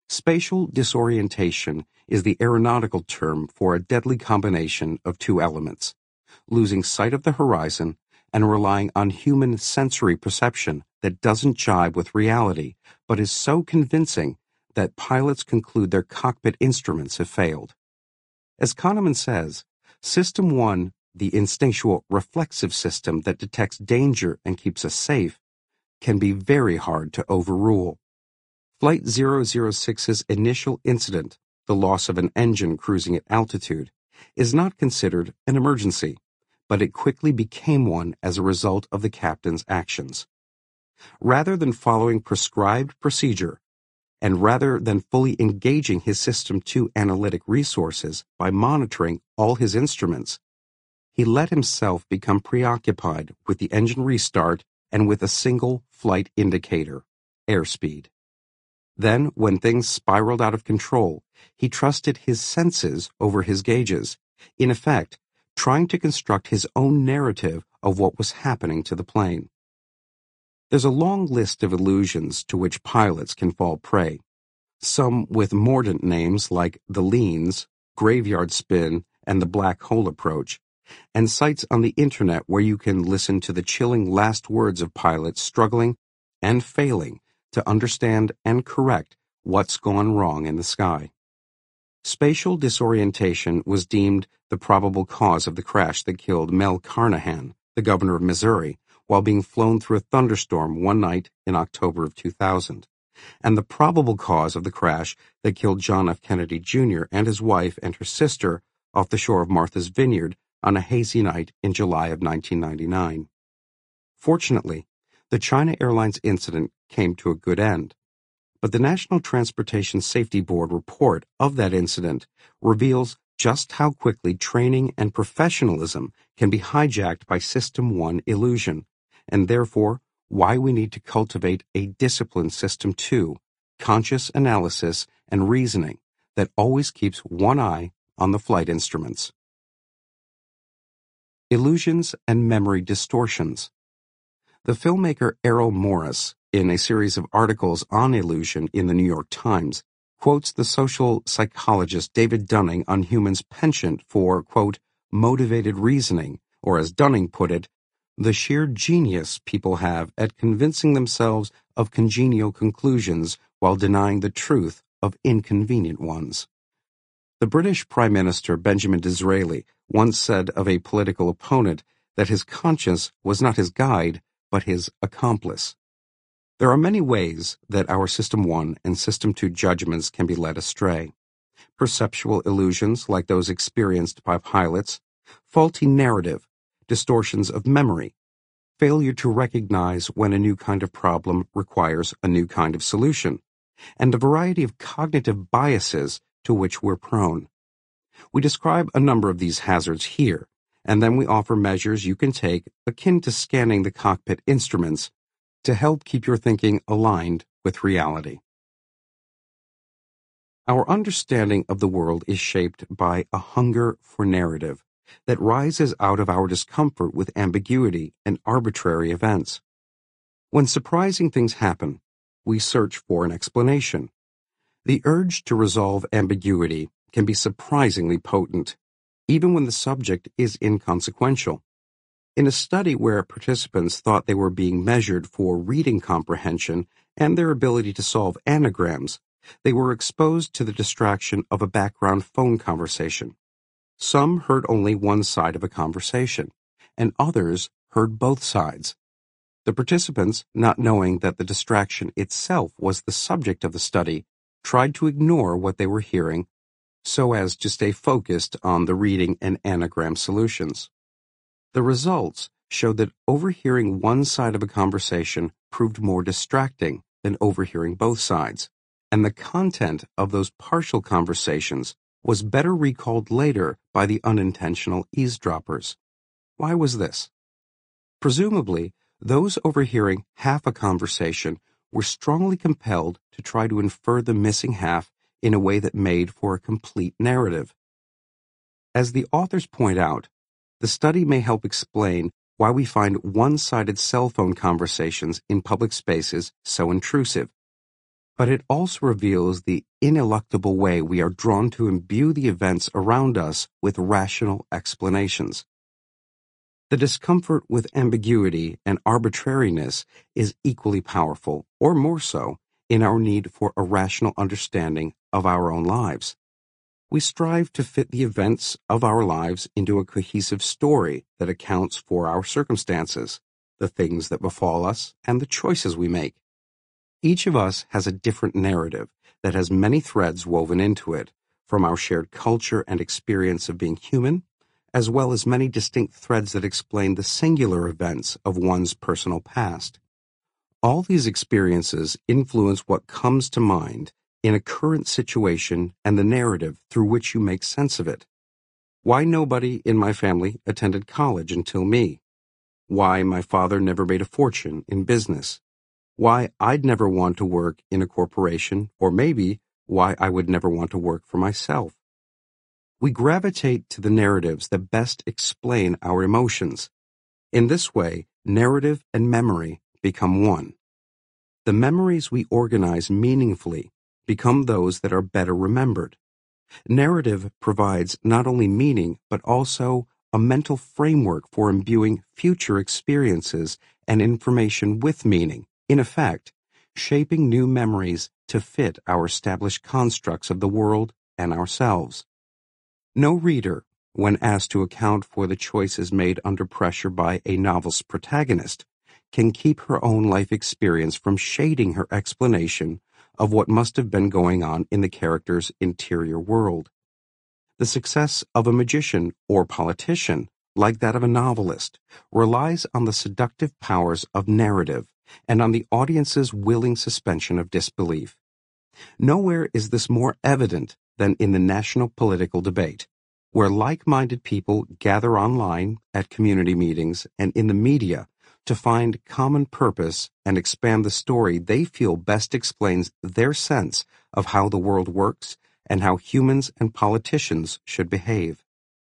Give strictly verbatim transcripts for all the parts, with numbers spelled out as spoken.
Spatial disorientation is the aeronautical term for a deadly combination of two elements, losing sight of the horizon and relying on human sensory perception that doesn't jibe with reality, but is so convincing that pilots conclude their cockpit instruments have failed. As Kahneman says, System one, the instinctual reflexive system that detects danger and keeps us safe, can be very hard to overrule. Flight zero zero six's initial incident, the loss of an engine cruising at altitude, is not considered an emergency, but it quickly became one as a result of the captain's actions. Rather than following prescribed procedure, and rather than fully engaging his System two analytic resources by monitoring all his instruments, he let himself become preoccupied with the engine restart and with a single flight indicator, airspeed. Then, when things spiraled out of control, he trusted his senses over his gauges, in effect, trying to construct his own narrative of what was happening to the plane. There's a long list of illusions to which pilots can fall prey, some with mordant names like the leans, graveyard spin, and the black hole approach, and sites on the internet where you can listen to the chilling last words of pilots struggling and failing to understand and correct what's gone wrong in the sky. Spatial disorientation was deemed the probable cause of the crash that killed Mel Carnahan, the governor of Missouri, while being flown through a thunderstorm one night in October of two thousand, and the probable cause of the crash that killed John F. Kennedy Junior and his wife and her sister off the shore of Martha's Vineyard on a hazy night in July of nineteen ninety-nine. Fortunately, the China Airlines incident came to a good end, but the National Transportation Safety Board report of that incident reveals just how quickly training and professionalism can be hijacked by System one illusion, and therefore why we need to cultivate a disciplined System two, conscious analysis and reasoning that always keeps one eye on the flight instruments. Illusions and memory distortions. The filmmaker Errol Morris, in a series of articles on illusion in the New York Times, quotes the social psychologist David Dunning on humans' penchant for, quote, motivated reasoning, or as Dunning put it, the sheer genius people have at convincing themselves of congenial conclusions while denying the truth of inconvenient ones. The British Prime Minister Benjamin Disraeli once said of a political opponent that his conscience was not his guide, but his accomplice. There are many ways that our System one and System two judgments can be led astray. Perceptual illusions like those experienced by pilots, faulty narrative, distortions of memory, failure to recognize when a new kind of problem requires a new kind of solution, and a variety of cognitive biases to which we're prone. We describe a number of these hazards here, and then we offer measures you can take akin to scanning the cockpit instruments to help keep your thinking aligned with reality. Our understanding of the world is shaped by a hunger for narrative that rises out of our discomfort with ambiguity and arbitrary events. When surprising things happen, we search for an explanation. The urge to resolve ambiguity can be surprisingly potent, even when the subject is inconsequential. In a study where participants thought they were being measured for reading comprehension and their ability to solve anagrams, they were exposed to the distraction of a background phone conversation. Some heard only one side of a conversation, and others heard both sides. The participants, not knowing that the distraction itself was the subject of the study, tried to ignore what they were hearing so as to stay focused on the reading and anagram solutions. The results showed that overhearing one side of a conversation proved more distracting than overhearing both sides, and the content of those partial conversations was better recalled later by the unintentional eavesdroppers. Why was this? Presumably, those overhearing half a conversation were strongly compelled to try to infer the missing half in a way that made for a complete narrative. As the authors point out, the study may help explain why we find one-sided cell phone conversations in public spaces so intrusive. but it also reveals the ineluctable way we are drawn to imbue the events around us with rational explanations. The discomfort with ambiguity and arbitrariness is equally powerful, or more so, in our need for a rational understanding of our own lives. We strive to fit the events of our lives into a cohesive story that accounts for our circumstances, the things that befall us, and the choices we make. Each of us has a different narrative that has many threads woven into it, from our shared culture and experience of being human, as well as many distinct threads that explain the singular events of one's personal past. All these experiences influence what comes to mind in a current situation and the narrative through which you make sense of it. Why nobody in my family attended college until me? Why my father never made a fortune in business? Why I'd never want to work in a corporation, or maybe why I would never want to work for myself. We gravitate to the narratives that best explain our emotions. In this way, narrative and memory become one. The memories we organize meaningfully become those that are better remembered. Narrative provides not only meaning, but also a mental framework for imbuing future experiences and information with meaning, in effect, shaping new memories to fit our established constructs of the world and ourselves. No reader, when asked to account for the choices made under pressure by a novel's protagonist, can keep her own life experience from shading her explanation of what must have been going on in the character's interior world. The success of a magician or politician, like that of a novelist, relies on the seductive powers of narrative and on the audience's willing suspension of disbelief. Nowhere is this more evident than in the national political debate, where like-minded people gather online, at community meetings, and in the media to find common purpose and expand the story they feel best explains their sense of how the world works and how humans and politicians should behave.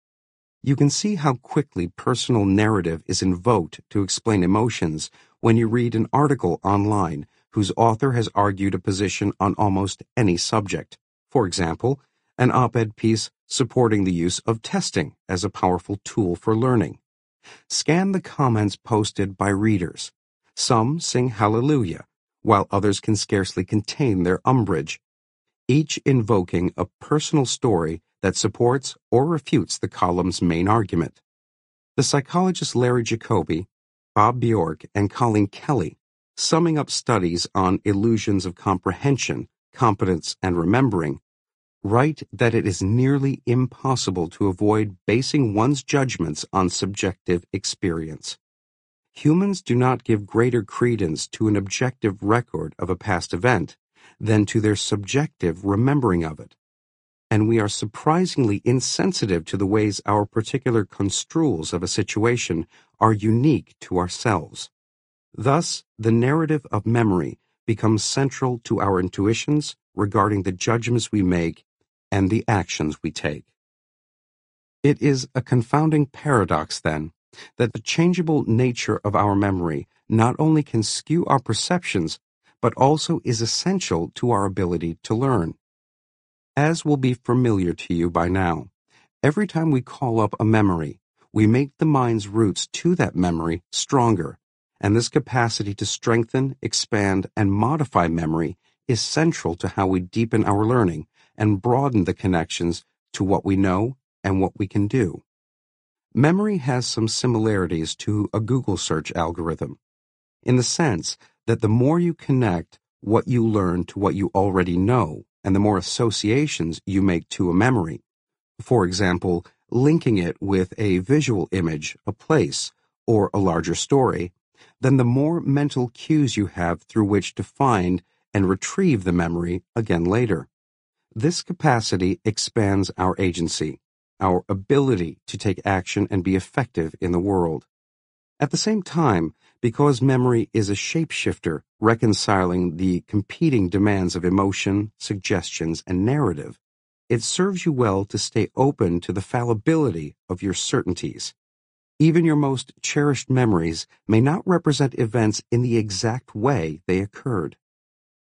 You can see how quickly personal narrative is invoked to explain emotions when you read an article online whose author has argued a position on almost any subject. For example, an op-ed piece supporting the use of testing as a powerful tool for learning. Scan the comments posted by readers. Some sing hallelujah, while others can scarcely contain their umbrage, each invoking a personal story that supports or refutes the column's main argument. The psychologists Larry Jacoby, Bob Bjork, and Colleen Kelly, summing up studies on illusions of comprehension, competence, and remembering, write that it is nearly impossible to avoid basing one's judgments on subjective experience. Humans do not give greater credence to an objective record of a past event than to their subjective remembering of it, and we are surprisingly insensitive to the ways our particular construals of a situation are unique to ourselves. Thus, the narrative of memory becomes central to our intuitions regarding the judgments we make and the actions we take. It is a confounding paradox, then, that the changeable nature of our memory not only can skew our perceptions, but also is essential to our ability to learn. As will be familiar to you by now, every time we call up a memory, we make the mind's roots to that memory stronger, and this capacity to strengthen, expand, and modify memory is central to how we deepen our learning and broaden the connections to what we know and what we can do. Memory has some similarities to a Google search algorithm, in the sense that the more you connect what you learn to what you already know, and the more associations you make to a memory, for example, linking it with a visual image, a place, or a larger story, then the more mental cues you have through which to find and retrieve the memory again later. This capacity expands our agency, our ability to take action and be effective in the world. At the same time, because memory is a shapeshifter reconciling the competing demands of emotion, suggestions, and narrative, it serves you well to stay open to the fallibility of your certainties. Even your most cherished memories may not represent events in the exact way they occurred.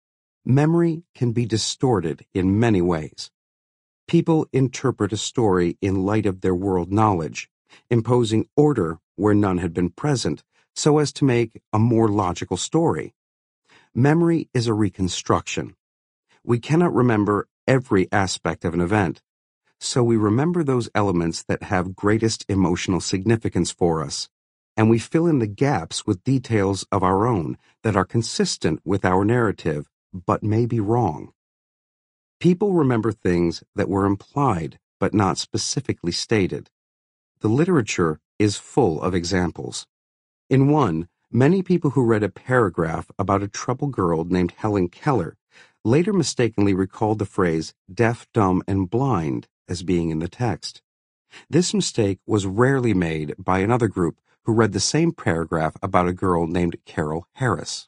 Memory can be distorted in many ways. People interpret a story in light of their world knowledge, imposing order where none had been present so as to make a more logical story. Memory is a reconstruction. We cannot remember every aspect of an event, so we remember those elements that have greatest emotional significance for us, and we fill in the gaps with details of our own that are consistent with our narrative but may be wrong. People remember things that were implied but not specifically stated. The literature is full of examples. In one, many people who read a paragraph about a troubled girl named Helen Keller later mistakenly recalled the phrase deaf, dumb, and blind as being in the text. This mistake was rarely made by another group who read the same paragraph about a girl named Carol Harris.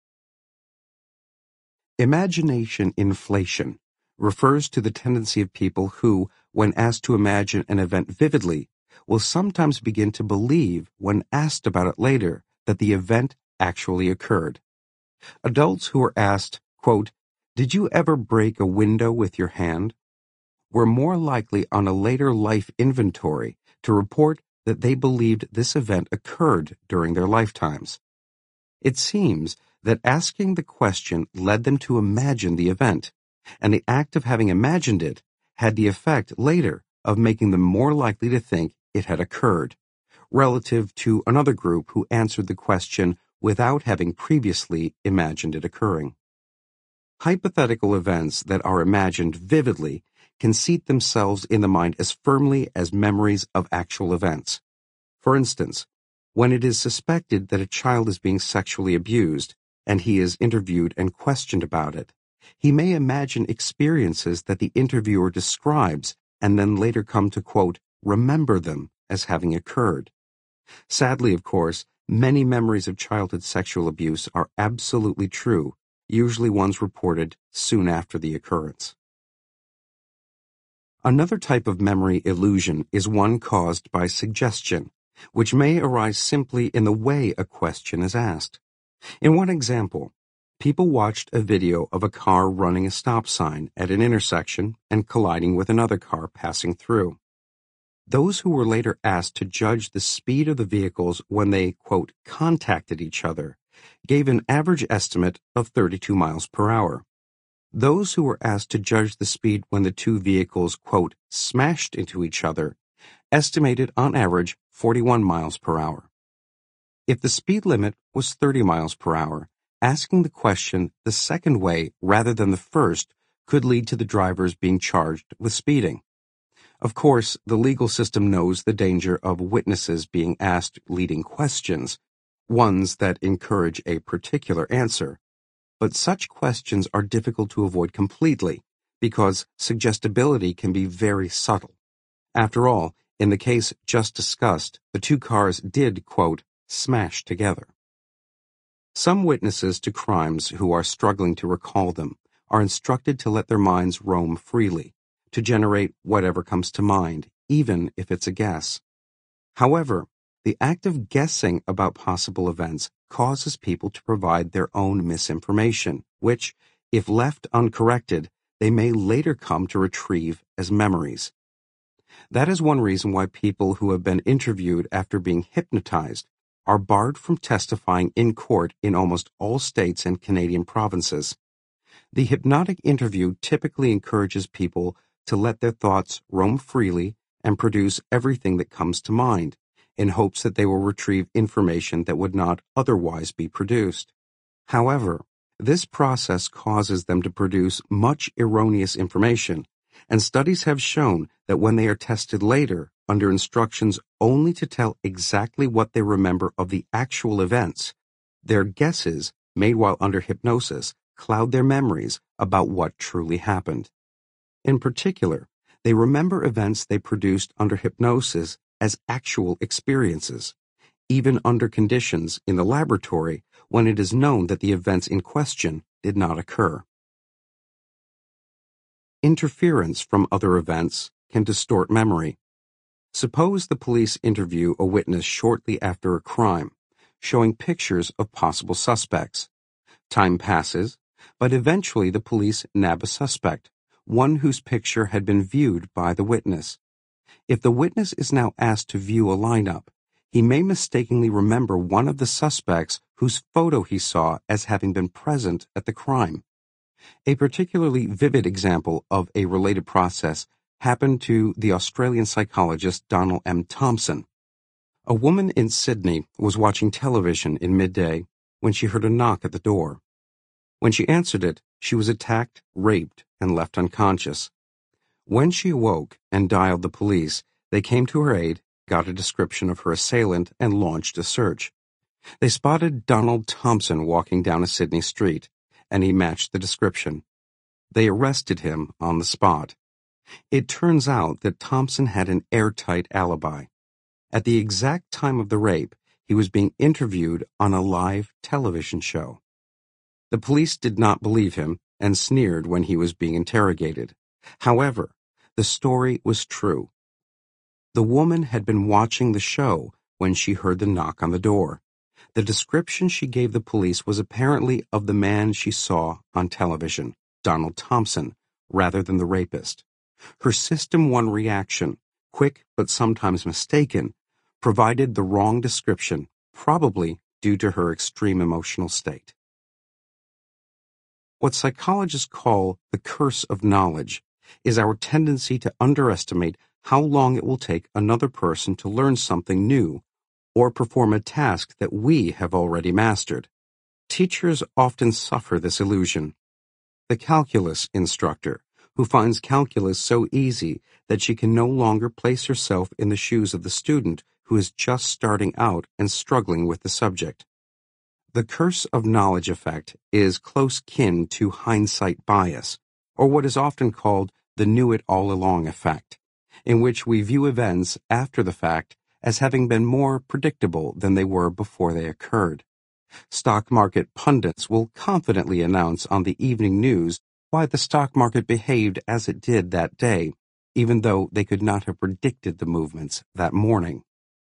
Imagination inflation refers to the tendency of people who, when asked to imagine an event vividly, will sometimes begin to believe, when asked about it later, that the event actually occurred. Adults who were asked, quote, "Did you ever break a window with your hand?" were more likely on a later life inventory to report that they believed this event occurred during their lifetimes. It seems that asking the question led them to imagine the event, and the act of having imagined it had the effect later of making them more likely to think it had occurred, relative to another group who answered the question without having previously imagined it occurring. Hypothetical events that are imagined vividly can seat themselves in the mind as firmly as memories of actual events. For instance, when it is suspected that a child is being sexually abused, and he is interviewed and questioned about it, he may imagine experiences that the interviewer describes and then later come to, quote, remember them as having occurred. Sadly, of course, many memories of childhood sexual abuse are absolutely true, usually ones reported soon after the occurrence. Another type of memory illusion is one caused by suggestion, which may arise simply in the way a question is asked. In one example, people watched a video of a car running a stop sign at an intersection and colliding with another car passing through. Those who were later asked to judge the speed of the vehicles when they, quote, contacted each other, gave an average estimate of thirty-two miles per hour. Those who were asked to judge the speed when the two vehicles, quote, smashed into each other, estimated on average forty-one miles per hour. If the speed limit was thirty miles per hour, asking the question the second way rather than the first could lead to the drivers being charged with speeding. Of course, the legal system knows the danger of witnesses being asked leading questions, ones that encourage a particular answer. But such questions are difficult to avoid completely because suggestibility can be very subtle. After all, in the case just discussed, the two cars did, quote, smash together. Some witnesses to crimes who are struggling to recall them are instructed to let their minds roam freely, to generate whatever comes to mind, even if it's a guess. However, the act of guessing about possible events causes people to provide their own misinformation, which, if left uncorrected, they may later come to retrieve as memories. That is one reason why people who have been interviewed after being hypnotized are barred from testifying in court in almost all states and Canadian provinces. The hypnotic interview typically encourages people to let their thoughts roam freely and produce everything that comes to mind, in hopes that they will retrieve information that would not otherwise be produced. However, this process causes them to produce much erroneous information, and studies have shown that when they are tested later, under instructions only to tell exactly what they remember of the actual events, their guesses, made while under hypnosis, cloud their memories about what truly happened. In particular, they remember events they produced under hypnosis as actual experiences, even under conditions in the laboratory when it is known that the events in question did not occur. Interference from other events can distort memory. Suppose the police interview a witness shortly after a crime, showing pictures of possible suspects. Time passes, But eventually the police nab a suspect, one whose picture had been viewed by the witness. If the witness is now asked to view a lineup, he may mistakenly remember one of the suspects whose photo he saw as having been present at the crime. A particularly vivid example of a related process happened to the Australian psychologist Donald M. Thompson. A woman in Sydney was watching television in midday when she heard a knock at the door. When she answered it, she was attacked, raped, and left unconscious. When she awoke and dialed the police, they came to her aid, got a description of her assailant, and launched a search. They spotted Donald Thompson walking down a Sydney street, and he matched the description. They arrested him on the spot. It turns out that Thompson had an airtight alibi. At the exact time of the rape, he was being interviewed on a live television show. The police did not believe him and sneered when he was being interrogated. However, the story was true. The woman had been watching the show when she heard the knock on the door. The description she gave the police was apparently of the man she saw on television, Donald Thompson, rather than the rapist. Her System one reaction, quick but sometimes mistaken, provided the wrong description, probably due to her extreme emotional state. What psychologists call the curse of knowledge is our tendency to underestimate how long it will take another person to learn something new or perform a task that we have already mastered. Teachers often suffer this illusion. The calculus instructor, who finds calculus so easy that she can no longer place herself in the shoes of the student who is just starting out and struggling with the subject. The curse of knowledge effect is close kin to hindsight bias, or what is often called the knew-it-all-along effect, in which we view events after the fact as having been more predictable than they were before they occurred. Stock market pundits will confidently announce on the evening news why the stock market behaved as it did that day, even though they could not have predicted the movements that morning.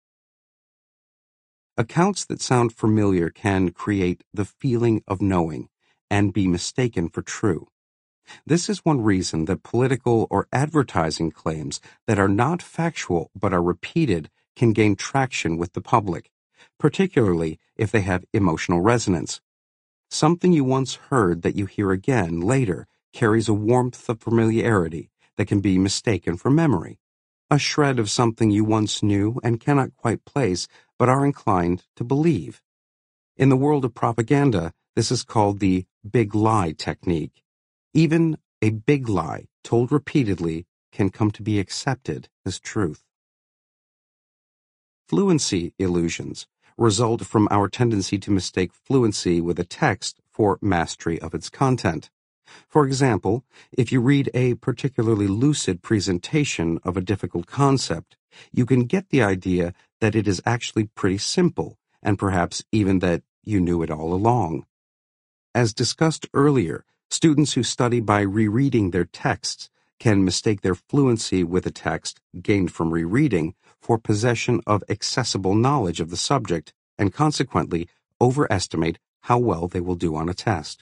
Accounts that sound familiar can create the feeling of knowing and be mistaken for true. This is one reason that political or advertising claims that are not factual but are repeated can gain traction with the public, particularly if they have emotional resonance. Something you once heard that you hear again later carries a warmth of familiarity that can be mistaken for memory. A shred of something you once knew and cannot quite place but are inclined to believe. In the world of propaganda, this is called the big lie technique. Even a big lie told repeatedly can come to be accepted as truth. Fluency illusions result from our tendency to mistake fluency with a text for mastery of its content. For example, if you read a particularly lucid presentation of a difficult concept, you can get the idea that it is actually pretty simple, and perhaps even that you knew it all along. As discussed earlier, students who study by rereading their texts can mistake their fluency with a text gained from rereading for possession of accessible knowledge of the subject, and consequently overestimate how well they will do on a test.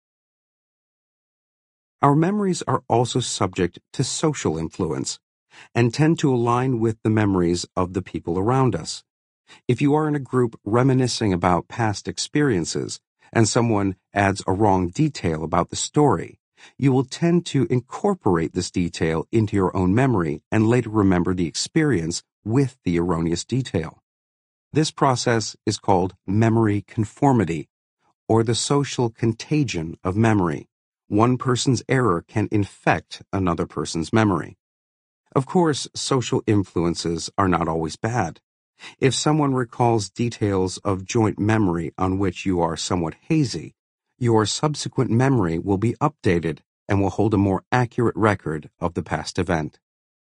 Our memories are also subject to social influence and tend to align with the memories of the people around us. If you are in a group reminiscing about past experiences and someone adds a wrong detail about the story, you will tend to incorporate this detail into your own memory and later remember the experience with the erroneous detail. This process is called memory conformity, or the social contagion of memory. One person's error can infect another person's memory. Of course, social influences are not always bad. If someone recalls details of joint memory on which you are somewhat hazy, your subsequent memory will be updated and will hold a more accurate record of the past event.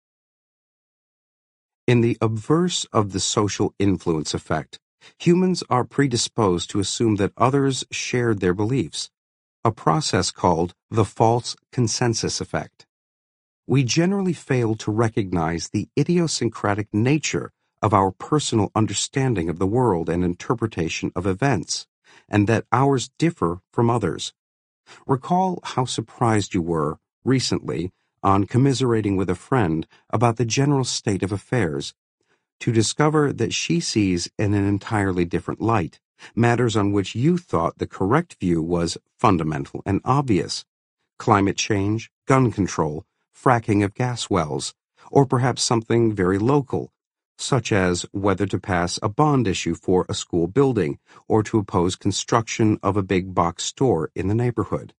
In the obverse of the social influence effect, humans are predisposed to assume that others shared their beliefs, a process called the false consensus effect. We generally fail to recognize the idiosyncratic nature of our personal understanding of the world and interpretation of events, and that ours differ from others. Recall how surprised you were recently on commiserating with a friend about the general state of affairs, to discover that she sees in an entirely different light matters on which you thought the correct view was fundamental and obvious: climate change, gun control, fracking of gas wells, or perhaps something very local, such as whether to pass a bond issue for a school building or to oppose construction of a big box store in the neighborhood.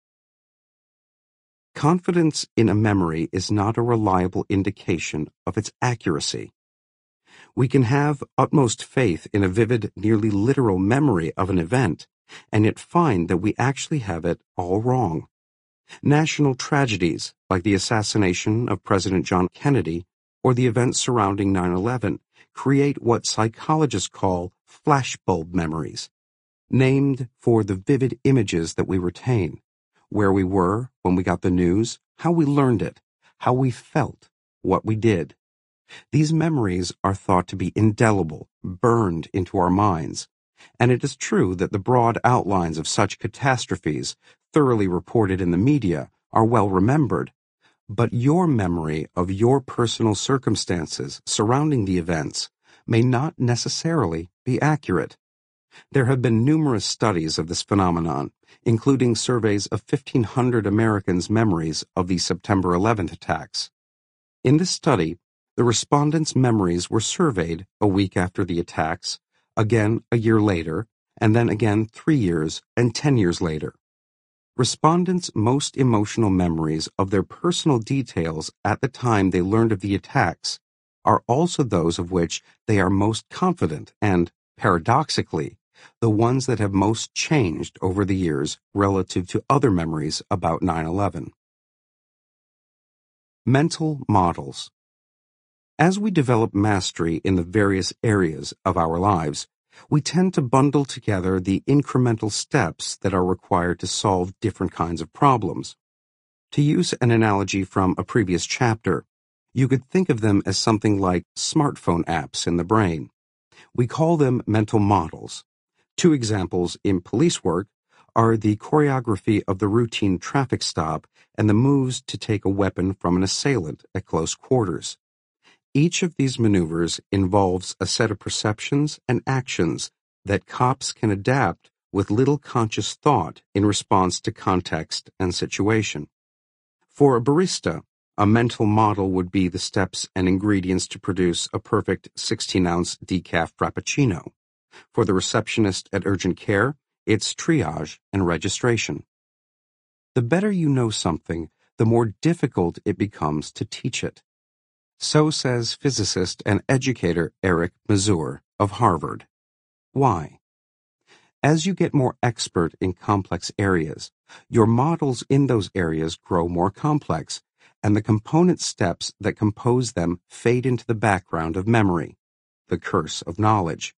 Confidence in a memory is not a reliable indication of its accuracy. We can have utmost faith in a vivid, nearly literal memory of an event, and yet find that we actually have it all wrong. National tragedies, like the assassination of President John Kennedy or the events surrounding nine eleven, create what psychologists call flashbulb memories, named for the vivid images that we retain: where we were when we got the news, how we learned it, how we felt, what we did. These memories are thought to be indelible, burned into our minds, and it is true that the broad outlines of such catastrophes, thoroughly reported in the media, are well remembered, but your memory of your personal circumstances surrounding the events may not necessarily be accurate. There have been numerous studies of this phenomenon, including surveys of fifteen hundred Americans' memories of the September eleventh attacks. In this study, the respondents' memories were surveyed a week after the attacks, again a year later, and then again three years and ten years later. Respondents' most emotional memories of their personal details at the time they learned of the attacks are also those of which they are most confident and, paradoxically, the ones that have most changed over the years relative to other memories about nine eleven. Mental models. As we develop mastery in the various areas of our lives, we tend to bundle together the incremental steps that are required to solve different kinds of problems. To use an analogy from a previous chapter, you could think of them as something like smartphone apps in the brain. We call them mental models. Two examples in police work are the choreography of the routine traffic stop and the moves to take a weapon from an assailant at close quarters. Each of these maneuvers involves a set of perceptions and actions that cops can adapt with little conscious thought in response to context and situation. For a barista, a mental model would be the steps and ingredients to produce a perfect sixteen-ounce decaf frappuccino. For the receptionist at urgent care, it's triage and registration. The better you know something, the more difficult it becomes to teach it. So says physicist and educator Eric Mazur of Harvard. Why? As you get more expert in complex areas, your models in those areas grow more complex, and the component steps that compose them fade into the background of memory, the curse of knowledge.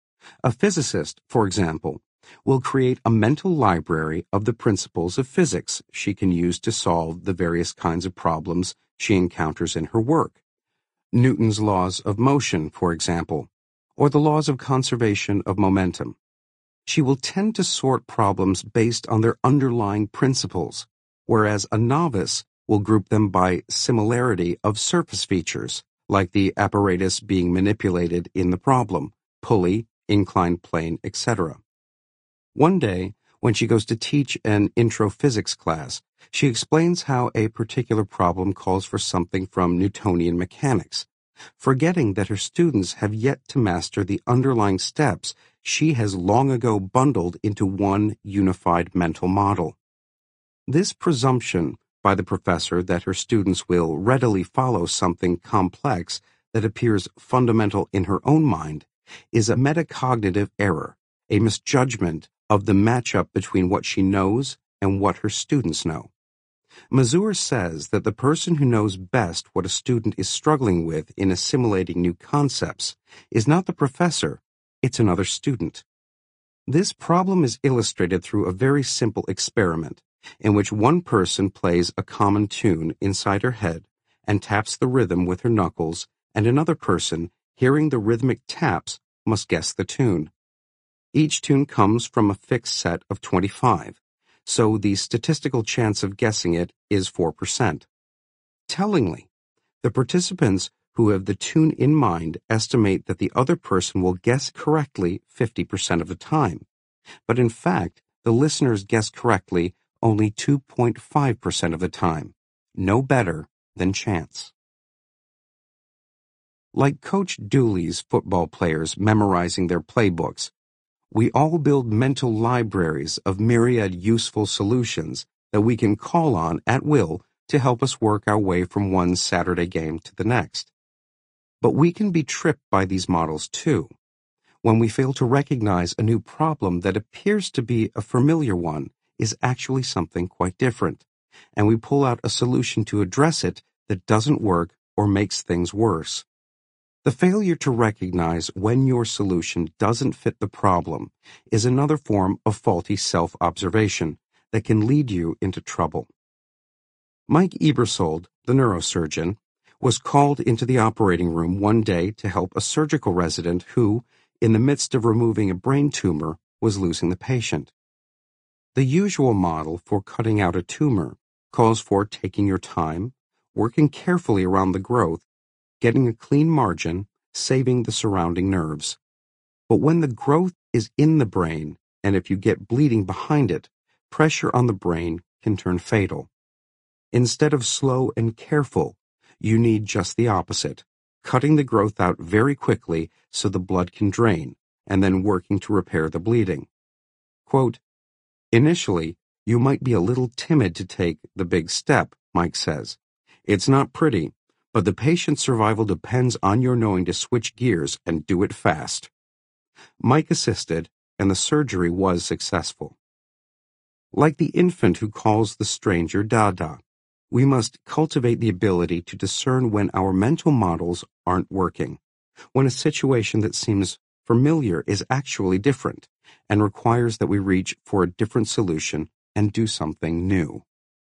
A physicist, for example, will create a mental library of the principles of physics she can use to solve the various kinds of problems she encounters in her work. Newton's laws of motion, for example, or the laws of conservation of momentum. She will tend to sort problems based on their underlying principles, whereas a novice will group them by similarity of surface features, like the apparatus being manipulated in the problem, pulley, inclined plane, et cetera. One day, when she goes to teach an intro physics class, she explains how a particular problem calls for something from Newtonian mechanics, forgetting that her students have yet to master the underlying steps she has long ago bundled into one unified mental model. This presumption by the professor that her students will readily follow something complex that appears fundamental in her own mind is a metacognitive error, a misjudgment of the matchup between what she knows and what her students know. Mazur says that the person who knows best what a student is struggling with in assimilating new concepts is not the professor, it's another student. This problem is illustrated through a very simple experiment in which one person plays a common tune inside her head and taps the rhythm with her knuckles, and another person, hearing the rhythmic taps, must guess the tune. Each tune comes from a fixed set of twenty-five, so the statistical chance of guessing it is four percent. Tellingly, the participants who have the tune in mind estimate that the other person will guess correctly fifty percent of the time, but in fact, the listeners guess correctly only two point five percent of the time, no better than chance. Like Coach Dooley's football players memorizing their playbooks, we all build mental libraries of myriad useful solutions that we can call on at will to help us work our way from one Saturday game to the next. But we can be tripped by these models too, when we fail to recognize a new problem that appears to be a familiar one is actually something quite different, and we pull out a solution to address it that doesn't work or makes things worse. The failure to recognize when your solution doesn't fit the problem is another form of faulty self-observation that can lead you into trouble. Mike Ebersold, the neurosurgeon, was called into the operating room one day to help a surgical resident who, in the midst of removing a brain tumor, was losing the patient. The usual model for cutting out a tumor calls for taking your time, working carefully around the growth, getting a clean margin, saving the surrounding nerves. But when the growth is in the brain, and if you get bleeding behind it, pressure on the brain can turn fatal. Instead of slow and careful, you need just the opposite, cutting the growth out very quickly so the blood can drain, and then working to repair the bleeding. Quote, "Initially, you might be a little timid to take the big step," Mike says. "It's not pretty, but the patient's survival depends on your knowing to switch gears and do it fast." Mike assisted, and the surgery was successful. Like the infant who calls the stranger Dada, we must cultivate the ability to discern when our mental models aren't working, when a situation that seems familiar is actually different and requires that we reach for a different solution and do something new.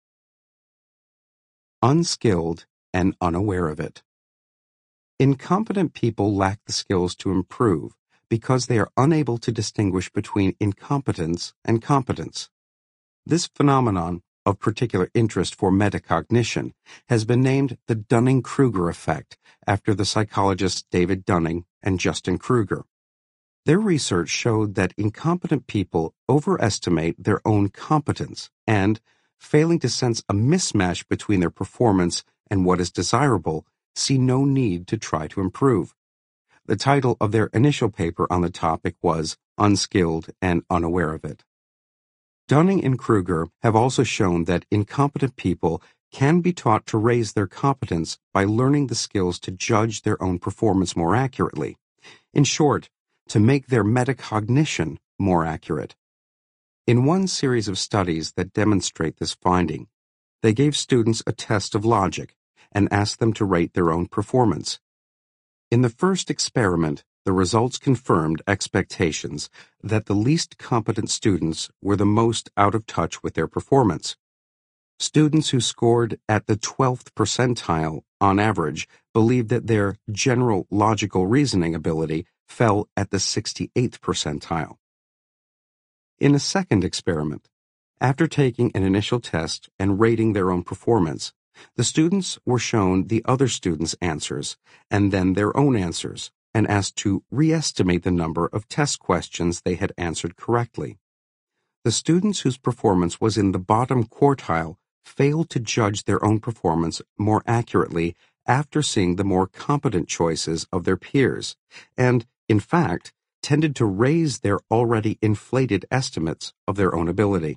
Unskilled and unaware of it. Incompetent people lack the skills to improve because they are unable to distinguish between incompetence and competence. This phenomenon, of particular interest for metacognition, has been named the Dunning-Kruger effect after the psychologists David Dunning and Justin Kruger. Their research showed that incompetent people overestimate their own competence and, failing to sense a mismatch between their performance and what is desirable, see no need to try to improve. The title of their initial paper on the topic was Unskilled and Unaware of It. Dunning and Kruger have also shown that incompetent people can be taught to raise their competence by learning the skills to judge their own performance more accurately. In short, to make their metacognition more accurate. In one series of studies that demonstrate this finding, they gave students a test of logic and asked them to rate their own performance. In the first experiment, the results confirmed expectations that the least competent students were the most out of touch with their performance. Students who scored at the twelfth percentile, on average, believed that their general logical reasoning ability fell at the sixty-eighth percentile. In a second experiment, after taking an initial test and rating their own performance, the students were shown the other students' answers and then their own answers, and asked to re-estimate the number of test questions they had answered correctly. The students whose performance was in the bottom quartile failed to judge their own performance more accurately after seeing the more competent choices of their peers, and, in fact, tended to raise their already inflated estimates of their own ability.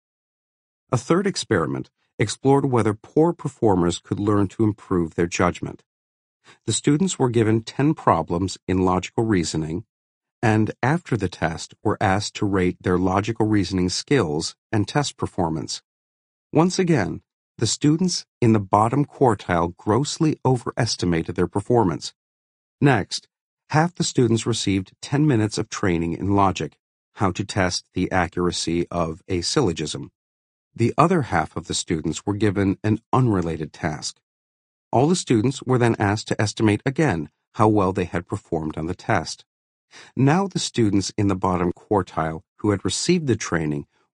A third experiment explored whether poor performers could learn to improve their judgment. The students were given ten problems in logical reasoning, and after the test were asked to rate their logical reasoning skills and test performance. Once again, the students in the bottom quartile grossly overestimated their performance. Next, half the students received ten minutes of training in logic, how to test the accuracy of a syllogism. The other half of the students were given an unrelated task. All the students were then asked to estimate again how well they had performed on the test. Now the students in the bottom quartile who had received the training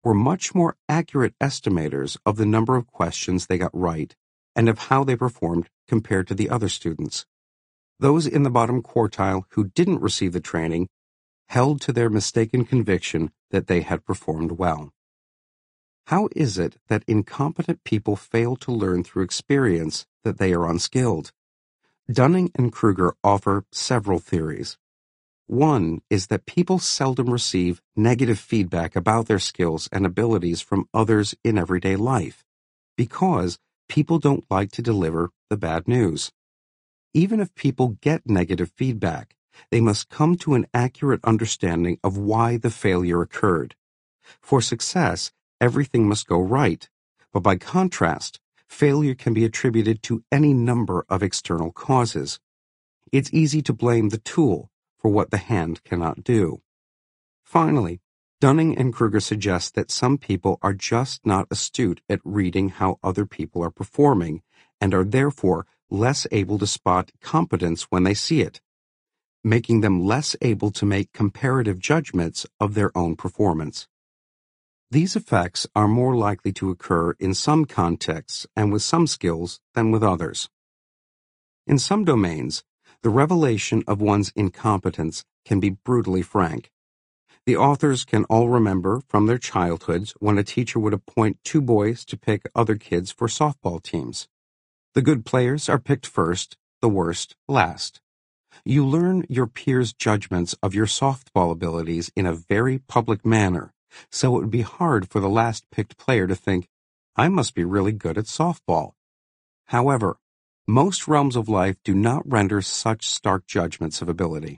were much more accurate estimators of the number of questions they got right and of how they performed compared to the other students. Those in the bottom quartile who didn't receive the training held to their mistaken conviction that they had performed well. How is it that incompetent people fail to learn through experience that they are unskilled? Dunning and Kruger offer several theories. One is that people seldom receive negative feedback about their skills and abilities from others in everyday life, because people don't like to deliver the bad news. Even if people get negative feedback, they must come to an accurate understanding of why the failure occurred. For success, everything must go right, but by contrast, failure can be attributed to any number of external causes. It's easy to blame the tool for what the hand cannot do. Finally, Dunning and Kruger suggest that some people are just not astute at reading how other people are performing and are therefore less able to spot competence when they see it, making them less able to make comparative judgments of their own performance. These effects are more likely to occur in some contexts and with some skills than with others. In some domains, the revelation of one's incompetence can be brutally frank. The authors can all remember from their childhoods when a teacher would appoint two boys to pick other kids for softball teams. The good players are picked first, the worst last. You learn your peers' judgments of your softball abilities in a very public manner, so it would be hard for the last-picked player to think, I must be really good at softball. However, most realms of life do not render such stark judgments of ability.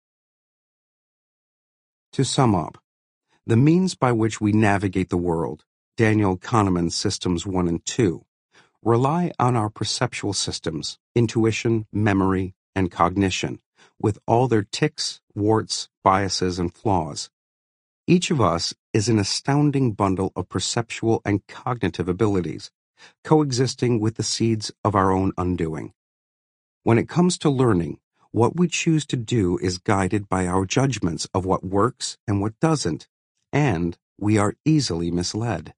To sum up, the means by which we navigate the world, Daniel Kahneman's Systems one and two, rely on our perceptual systems, intuition, memory, and cognition, with all their tics, warts, biases, and flaws. Each of us is an astounding bundle of perceptual and cognitive abilities, coexisting with the seeds of our own undoing. When it comes to learning, what we choose to do is guided by our judgments of what works and what doesn't, and we are easily misled.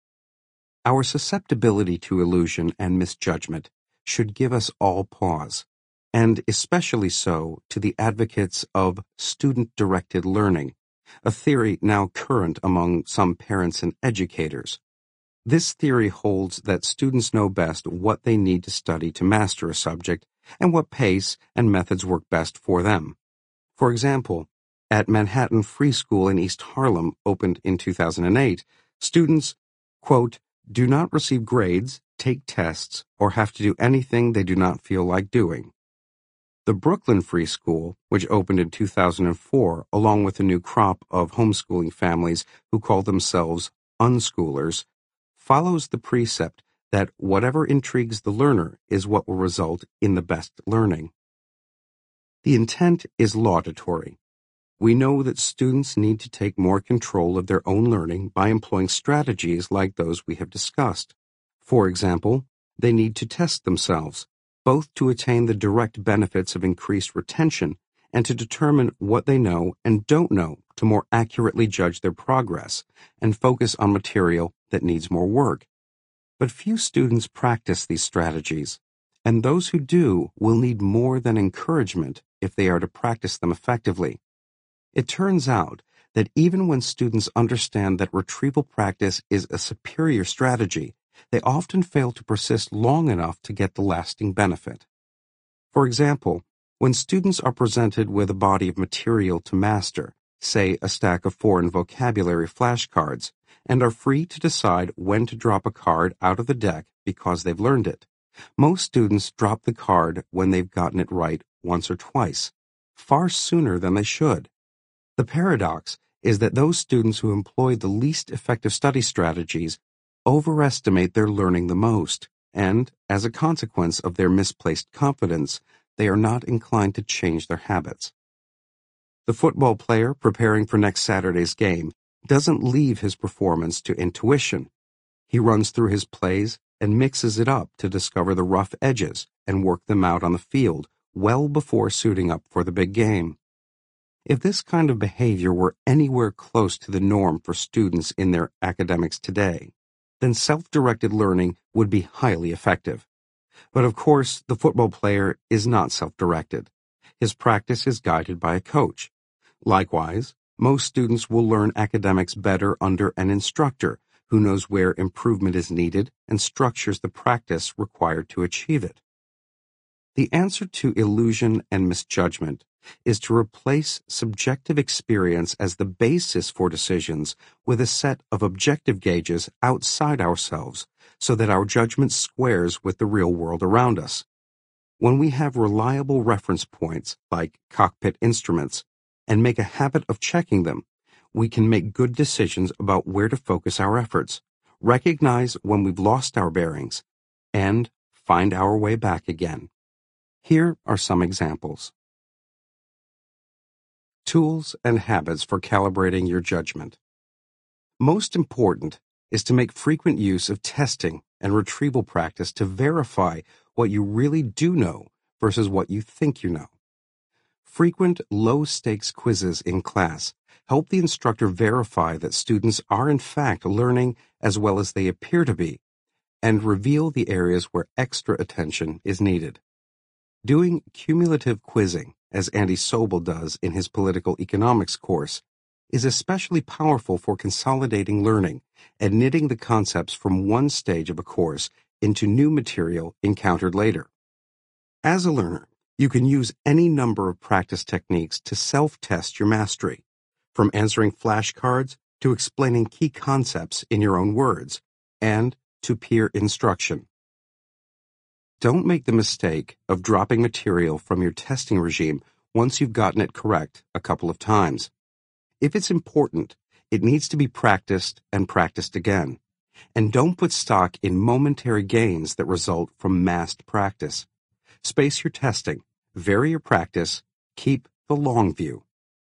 Our susceptibility to illusion and misjudgment should give us all pause, and especially so to the advocates of student-directed learning, a theory now current among some parents and educators. This theory holds that students know best what they need to study to master a subject and what pace and methods work best for them. For example, at Manhattan Free School in East Harlem, opened in two thousand eight, students, quote, do not receive grades, take tests, or have to do anything they do not feel like doing. The Brooklyn Free School, which opened in two thousand four, along with a new crop of homeschooling families who call themselves unschoolers, follows the precept that whatever intrigues the learner is what will result in the best learning. The intent is laudatory. We know that students need to take more control of their own learning by employing strategies like those we have discussed. For example, they need to test themselves, both to attain the direct benefits of increased retention and to determine what they know and don't know to more accurately judge their progress and focus on material that needs more work. But few students practice these strategies, and those who do will need more than encouragement if they are to practice them effectively. It turns out that even when students understand that retrieval practice is a superior strategy, they often fail to persist long enough to get the lasting benefit. For example, when students are presented with a body of material to master, say a stack of foreign vocabulary flashcards, and are free to decide when to drop a card out of the deck because they've learned it, most students drop the card when they've gotten it right once or twice, far sooner than they should. The paradox is that those students who employ the least effective study strategies overestimate their learning the most, and, as a consequence of their misplaced confidence, they are not inclined to change their habits. The football player preparing for next Saturday's game doesn't leave his performance to intuition. He runs through his plays and mixes it up to discover the rough edges and work them out on the field well before suiting up for the big game. If this kind of behavior were anywhere close to the norm for students in their academics today, then self-directed learning would be highly effective. But of course, the football player is not self-directed. His practice is guided by a coach. Likewise, most students will learn academics better under an instructor who knows where improvement is needed and structures the practice required to achieve it. The answer to illusion and misjudgment is to replace subjective experience as the basis for decisions with a set of objective gauges outside ourselves so that our judgment squares with the real world around us. When we have reliable reference points, like cockpit instruments, and make a habit of checking them, we can make good decisions about where to focus our efforts, recognize when we've lost our bearings, and find our way back again. Here are some examples. Tools and habits for calibrating your judgment. Most important is to make frequent use of testing and retrieval practice to verify what you really do know versus what you think you know. Frequent low-stakes quizzes in class help the instructor verify that students are in fact learning as well as they appear to be, and reveal the areas where extra attention is needed. Doing cumulative quizzing, as Andy Sobel does in his political economics course, is especially powerful for consolidating learning and knitting the concepts from one stage of a course into new material encountered later. As a learner, you can use any number of practice techniques to self-test your mastery, from answering flashcards to explaining key concepts in your own words, and to peer instruction. Don't make the mistake of dropping material from your testing regime once you've gotten it correct a couple of times. If it's important, it needs to be practiced and practiced again. And don't put stock in momentary gains that result from massed practice. Space your testing, vary your practice, keep the long view.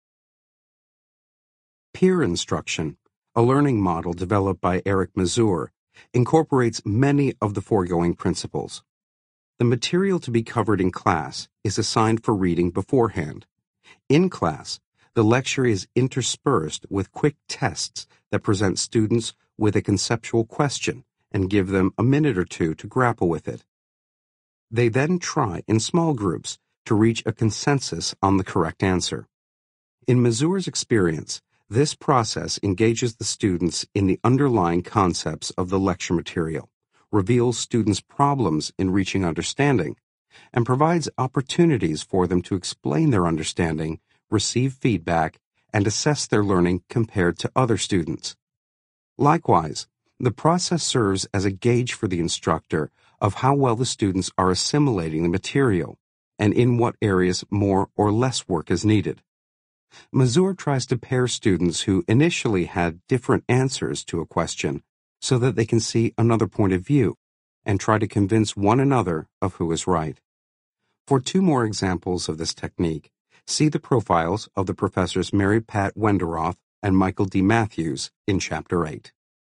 Peer instruction, a learning model developed by Eric Mazur, incorporates many of the foregoing principles. The material to be covered in class is assigned for reading beforehand. In class, the lecture is interspersed with quick tests that present students with a conceptual question and give them a minute or two to grapple with it. They then try in small groups to reach a consensus on the correct answer. In Mazur's experience, this process engages the students in the underlying concepts of the lecture material, reveals students' problems in reaching understanding, and provides opportunities for them to explain their understanding, receive feedback, and assess their learning compared to other students. Likewise, the process serves as a gauge for the instructor of how well the students are assimilating the material and in what areas more or less work is needed. Mazur tries to pair students who initially had different answers to a question so that they can see another point of view and try to convince one another of who is right. For two more examples of this technique, see the profiles of the professors Mary Pat Wenderoth and Michael D. Matthews in Chapter eight.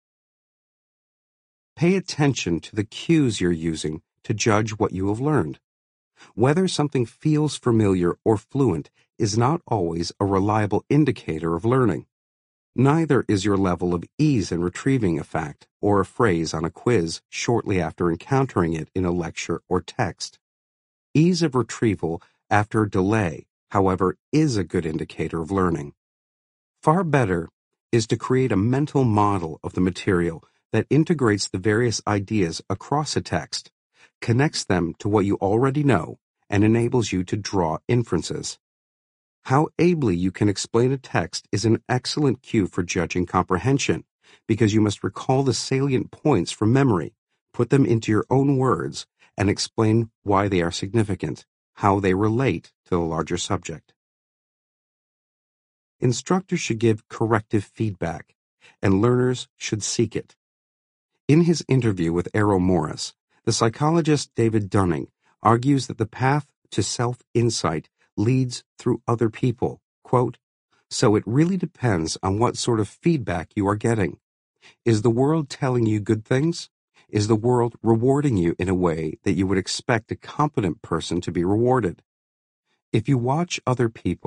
Pay attention to the cues you're using to judge what you have learned. Whether something feels familiar or fluent is not always a reliable indicator of learning. Neither is your level of ease in retrieving a fact or a phrase on a quiz shortly after encountering it in a lecture or text. Ease of retrieval after a delay, however, is a good indicator of learning. Far better is to create a mental model of the material that integrates the various ideas across a text, connects them to what you already know, and enables you to draw inferences. How ably you can explain a text is an excellent cue for judging comprehension, because you must recall the salient points from memory, put them into your own words, and explain why they are significant, how they relate to the larger subject. Instructors should give corrective feedback, and learners should seek it. In his interview with Errol Morris, the psychologist David Dunning argues that the path to self-insight leads through other people. Quote, so it really depends on what sort of feedback you are getting. Is the world telling you good things? Is the world rewarding you in a way that you would expect a competent person to be rewarded? If you watch other people,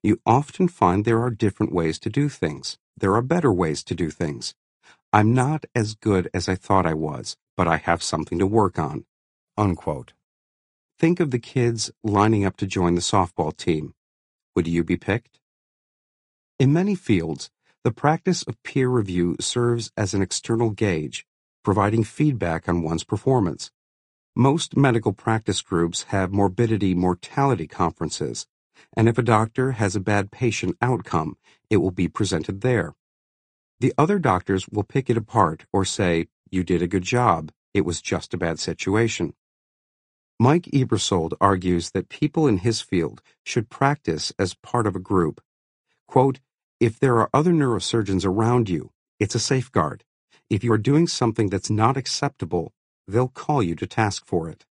You often find there are different ways to do things. There are better ways to do things. I'm not as good as I thought I was, but I have something to work on." Unquote. Think of the kids lining up to join the softball team. Would you be picked? In many fields, the practice of peer review serves as an external gauge, providing feedback on one's performance. Most medical practice groups have morbidity-mortality conferences, and if a doctor has a bad patient outcome, it will be presented there. The other doctors will pick it apart or say, "You did a good job, it was just a bad situation." Mike Ebersold argues that people in his field should practice as part of a group. Quote, "If there are other neurosurgeons around you, it's a safeguard. If you are doing something that's not acceptable, they'll call you to task for it."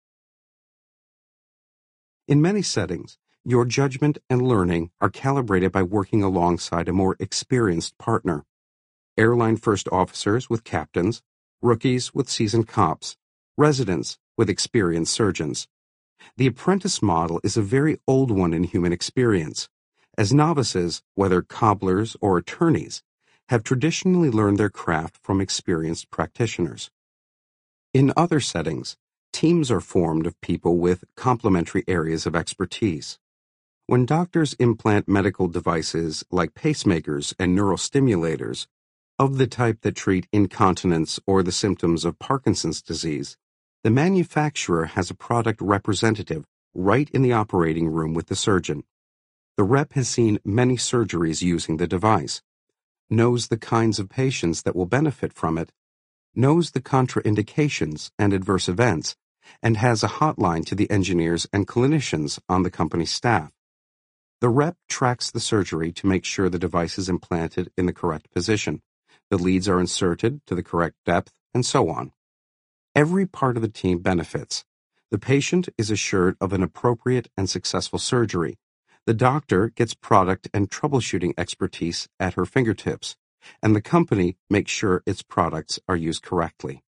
In many settings, your judgment and learning are calibrated by working alongside a more experienced partner. Airline first officers with captains, rookies with seasoned cops, residents with experienced surgeons. The apprentice model is a very old one in human experience, as novices, whether cobblers or attorneys, have traditionally learned their craft from experienced practitioners. In other settings, teams are formed of people with complementary areas of expertise. When doctors implant medical devices like pacemakers and neurostimulators, of the type that treat incontinence or the symptoms of Parkinson's disease, the manufacturer has a product representative right in the operating room with the surgeon. The rep has seen many surgeries using the device, knows the kinds of patients that will benefit from it, knows the contraindications and adverse events, and has a hotline to the engineers and clinicians on the company staff. The rep tracks the surgery to make sure the device is implanted in the correct position, the leads are inserted to the correct depth, and so on. Every part of the team benefits. The patient is assured of an appropriate and successful surgery. The doctor gets product and troubleshooting expertise at her fingertips, and the company makes sure its products are used correctly.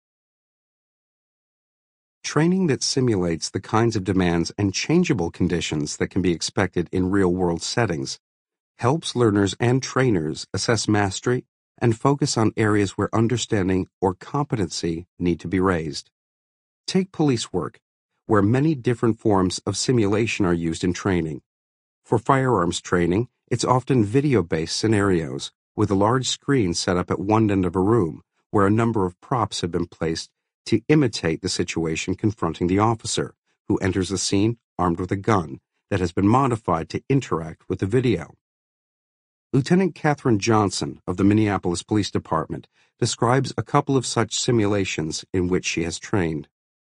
Training that simulates the kinds of demands and changeable conditions that can be expected in real-world settings helps learners and trainers assess mastery and focus on areas where understanding or competency need to be raised. Take police work, where many different forms of simulation are used in training. For firearms training, it's often video-based scenarios, with a large screen set up at one end of a room, where a number of props have been placed to imitate the situation confronting the officer, who enters the scene armed with a gun that has been modified to interact with the video. Lieutenant Catherine Johnson of the Minneapolis Police Department describes a couple of such simulations in which she has trained.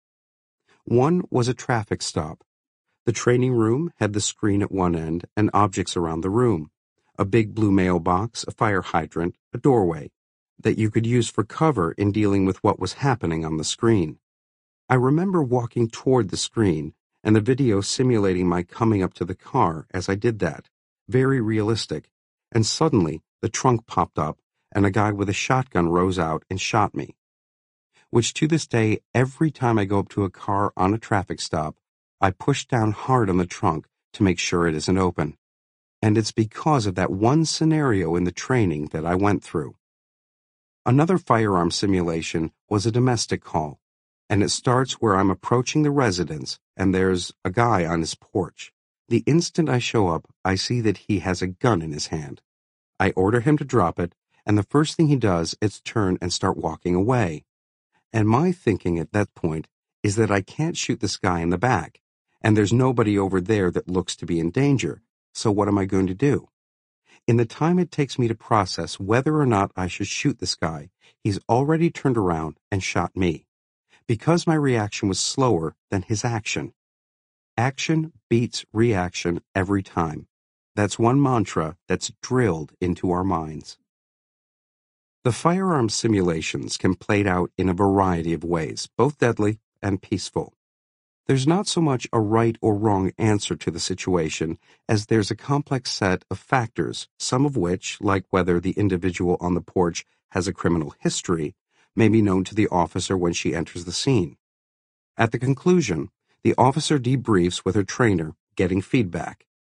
One was a traffic stop. The training room had the screen at one end and objects around the room, a big blue mailbox, a fire hydrant, a doorway, that you could use for cover in dealing with what was happening on the screen. I remember walking toward the screen and the video simulating my coming up to the car as I did that, very realistic, and suddenly the trunk popped up and a guy with a shotgun rose out and shot me. Which to this day, every time I go up to a car on a traffic stop, I push down hard on the trunk to make sure it isn't open. And it's because of that one scenario in the training that I went through. Another firearm simulation was a domestic call, and it starts where I'm approaching the residence and there's a guy on his porch. The instant I show up, I see that he has a gun in his hand. I order him to drop it, and the first thing he does is turn and start walking away. And my thinking at that point is that I can't shoot this guy in the back, and there's nobody over there that looks to be in danger, so what am I going to do? In the time it takes me to process whether or not I should shoot this guy, he's already turned around and shot me, because my reaction was slower than his action. Action beats reaction every time. That's one mantra that's drilled into our minds. The firearm simulations can play out in a variety of ways, both deadly and peaceful. There's not so much a right or wrong answer to the situation as there's a complex set of factors, some of which, like whether the individual on the porch has a criminal history, may be known to the officer when she enters the scene. At the conclusion, the officer debriefs with her trainer, getting feedback.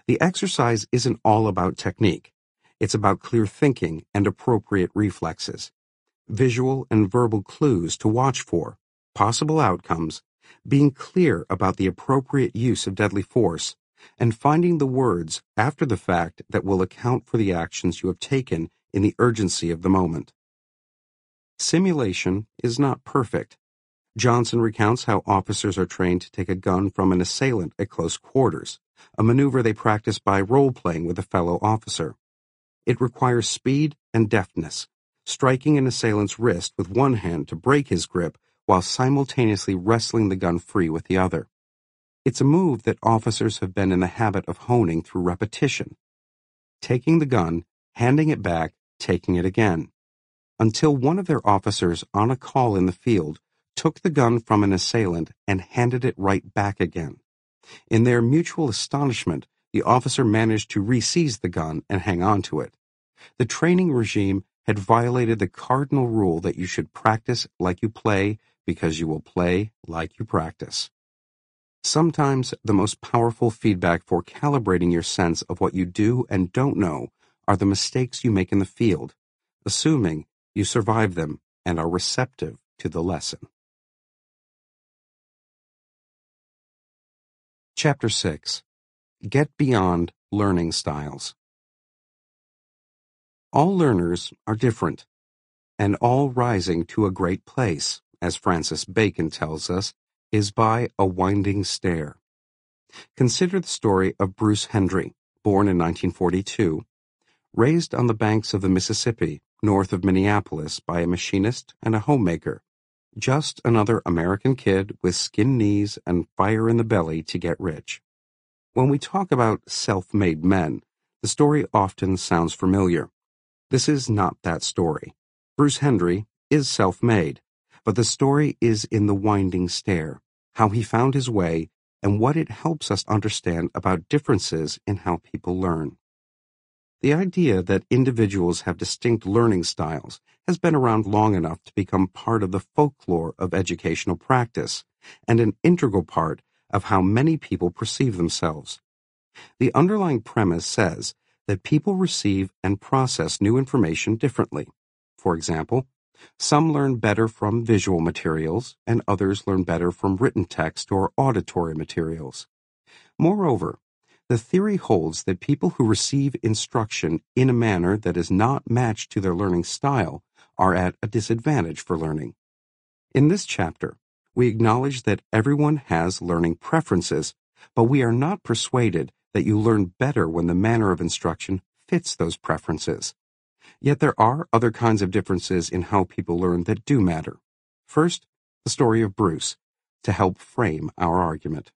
The exercise isn't all about technique. It's about clear thinking and appropriate reflexes, visual and verbal clues to watch for, possible outcomes, being clear about the appropriate use of deadly force, and finding the words after the fact that will account for the actions you have taken in the urgency of the moment. Simulation is not perfect. Johnson recounts how officers are trained to take a gun from an assailant at close quarters, a maneuver they practice by role-playing with a fellow officer. It requires speed and deftness, striking an assailant's wrist with one hand to break his grip while simultaneously wrestling the gun free with the other. It's a move that officers have been in the habit of honing through repetition. Taking the gun, handing it back, taking it again, until one of their officers on a call in the field took the gun from an assailant and handed it right back again. In their mutual astonishment, the officer managed to re-seize the gun and hang on to it. The training regime had violated the cardinal rule that you should practice like you play because you will play like you practice. Sometimes the most powerful feedback for calibrating your sense of what you do and don't know are the mistakes you make in the field, assuming you survive them and are receptive to the lesson. Chapter six. Get Beyond Learning Styles. All learners are different, and all rising to a great place, as Francis Bacon tells us, is by a winding stair. Consider the story of Bruce Hendry, born in nineteen forty-two, raised on the banks of the Mississippi, north of Minneapolis, by a machinist and a homemaker, just another American kid with skin knees and fire in the belly to get rich. When we talk about self-made men, the story often sounds familiar. This is not that story. Bruce Hendry is self-made, but the story is in the winding stair, how he found his way, and what it helps us understand about differences in how people learn. The idea that individuals have distinct learning styles has been around long enough to become part of the folklore of educational practice, and an integral part of how many people perceive themselves. The underlying premise says that people receive and process new information differently. For example, some learn better from visual materials, and others learn better from written text or auditory materials. Moreover, the theory holds that people who receive instruction in a manner that is not matched to their learning style are at a disadvantage for learning. In this chapter, we acknowledge that everyone has learning preferences, but we are not persuaded that you learn better when the manner of instruction fits those preferences. Yet there are other kinds of differences in how people learn that do matter. First, the story of Bruce, to help frame our argument.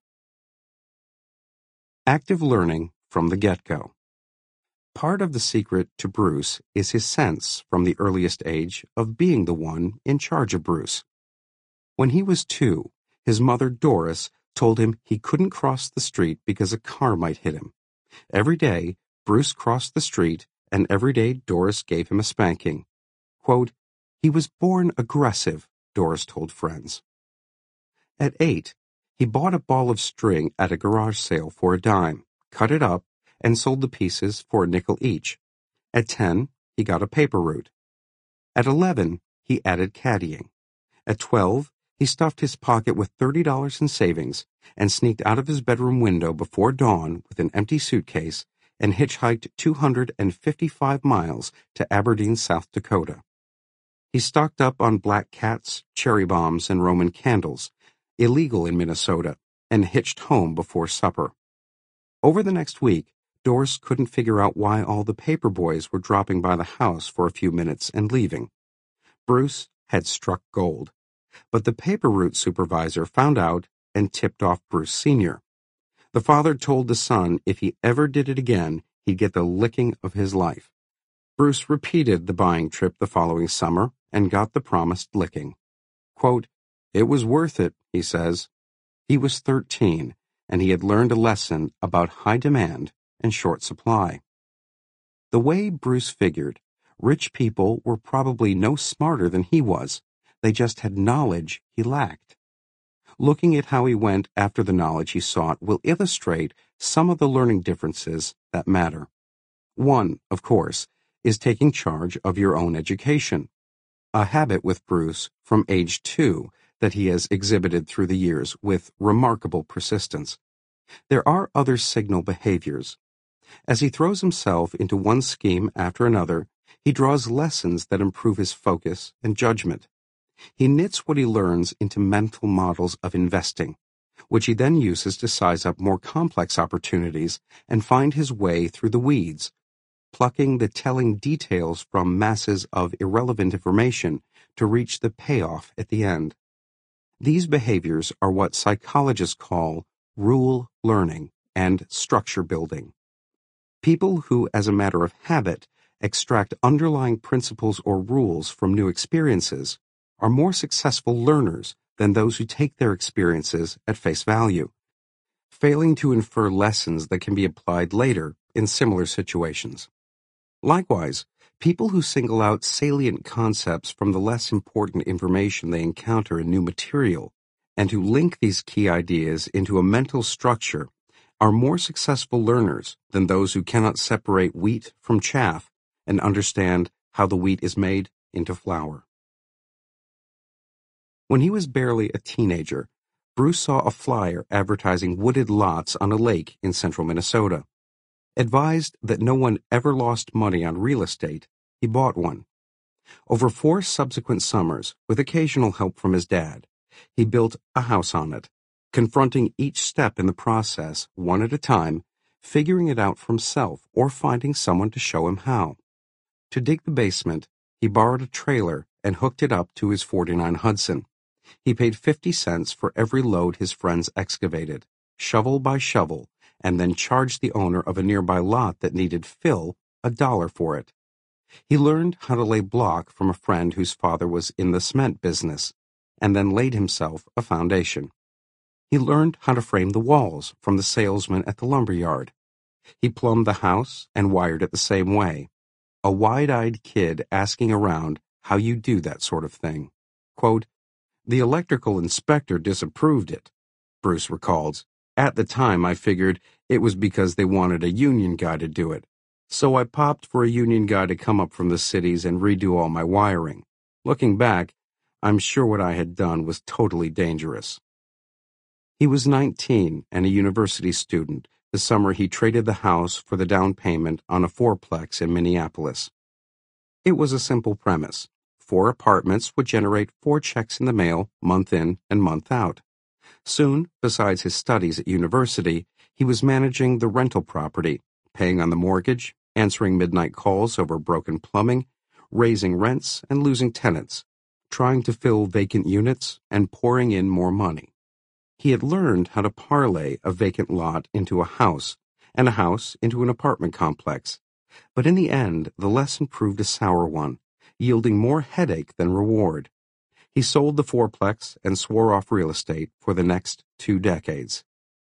Active learning from the get-go. Part of the secret to Bruce is his sense, from the earliest age, of being the one in charge of Bruce. When he was two, his mother Doris told him he couldn't cross the street because a car might hit him. Every day, Bruce crossed the street, and every day Doris gave him a spanking. Quote, "He was born aggressive," Doris told friends. At eight, he bought a ball of string at a garage sale for a dime, cut it up, and sold the pieces for a nickel each. At ten, he got a paper route. At eleven, he added caddying. At twelve, he stuffed his pocket with thirty dollars in savings and sneaked out of his bedroom window before dawn with an empty suitcase and hitchhiked two hundred fifty-five miles to Aberdeen, South Dakota. He stocked up on black cats, cherry bombs, and Roman candles, illegal in Minnesota, and hitched home before supper. Over the next week, Doris couldn't figure out why all the paper boys were dropping by the house for a few minutes and leaving. Bruce had struck gold, but the paper route supervisor found out and tipped off Bruce Senior The father told the son if he ever did it again, he'd get the licking of his life. Bruce repeated the buying trip the following summer and got the promised licking. Quote, "It was worth it," he says. He was thirteen, and he had learned a lesson about high demand and short supply. The way Bruce figured, rich people were probably no smarter than he was. They just had knowledge he lacked. Looking at how he went after the knowledge he sought will illustrate some of the learning differences that matter. One, of course, is taking charge of your own education, a habit with Bruce from age two that he has exhibited through the years with remarkable persistence. There are other signal behaviors. As he throws himself into one scheme after another, he draws lessons that improve his focus and judgment. He knits what he learns into mental models of investing, which he then uses to size up more complex opportunities and find his way through the weeds, plucking the telling details from masses of irrelevant information to reach the payoff at the end. These behaviors are what psychologists call rule learning and structure building. People who, as a matter of habit, extract underlying principles or rules from new experiences are more successful learners than those who take their experiences at face value, failing to infer lessons that can be applied later in similar situations. Likewise, people who single out salient concepts from the less important information they encounter in new material and who link these key ideas into a mental structure are more successful learners than those who cannot separate wheat from chaff and understand how the wheat is made into flour. When he was barely a teenager, Bruce saw a flyer advertising wooded lots on a lake in central Minnesota. Advised that no one ever lost money on real estate, he bought one. Over four subsequent summers, with occasional help from his dad, he built a house on it, confronting each step in the process one at a time, figuring it out for himself or finding someone to show him how. To dig the basement, he borrowed a trailer and hooked it up to his forty-nine Hudson. He paid fifty cents for every load his friends excavated, shovel by shovel, and then charged the owner of a nearby lot that needed fill a dollar for it. He learned how to lay block from a friend whose father was in the cement business, and then laid himself a foundation. He learned how to frame the walls from the salesman at the lumber yard. He plumbed the house and wired it the same way, a wide-eyed kid asking around how you do that sort of thing. Quote, "The electrical inspector disapproved it," Bruce recalls. "At the time I figured it was because they wanted a union guy to do it. So I popped for a union guy to come up from the cities and redo all my wiring. Looking back, I'm sure what I had done was totally dangerous." He was nineteen and a university student the summer he traded the house for the down payment on a fourplex in Minneapolis. It was a simple premise. Four apartments would generate four checks in the mail month in and month out. Soon, besides his studies at university, he was managing the rental property, paying on the mortgage, answering midnight calls over broken plumbing, raising rents and losing tenants, trying to fill vacant units and pouring in more money. He had learned how to parlay a vacant lot into a house and a house into an apartment complex. But in the end, the lesson proved a sour one, yielding more headache than reward. He sold the fourplex and swore off real estate for the next two decades.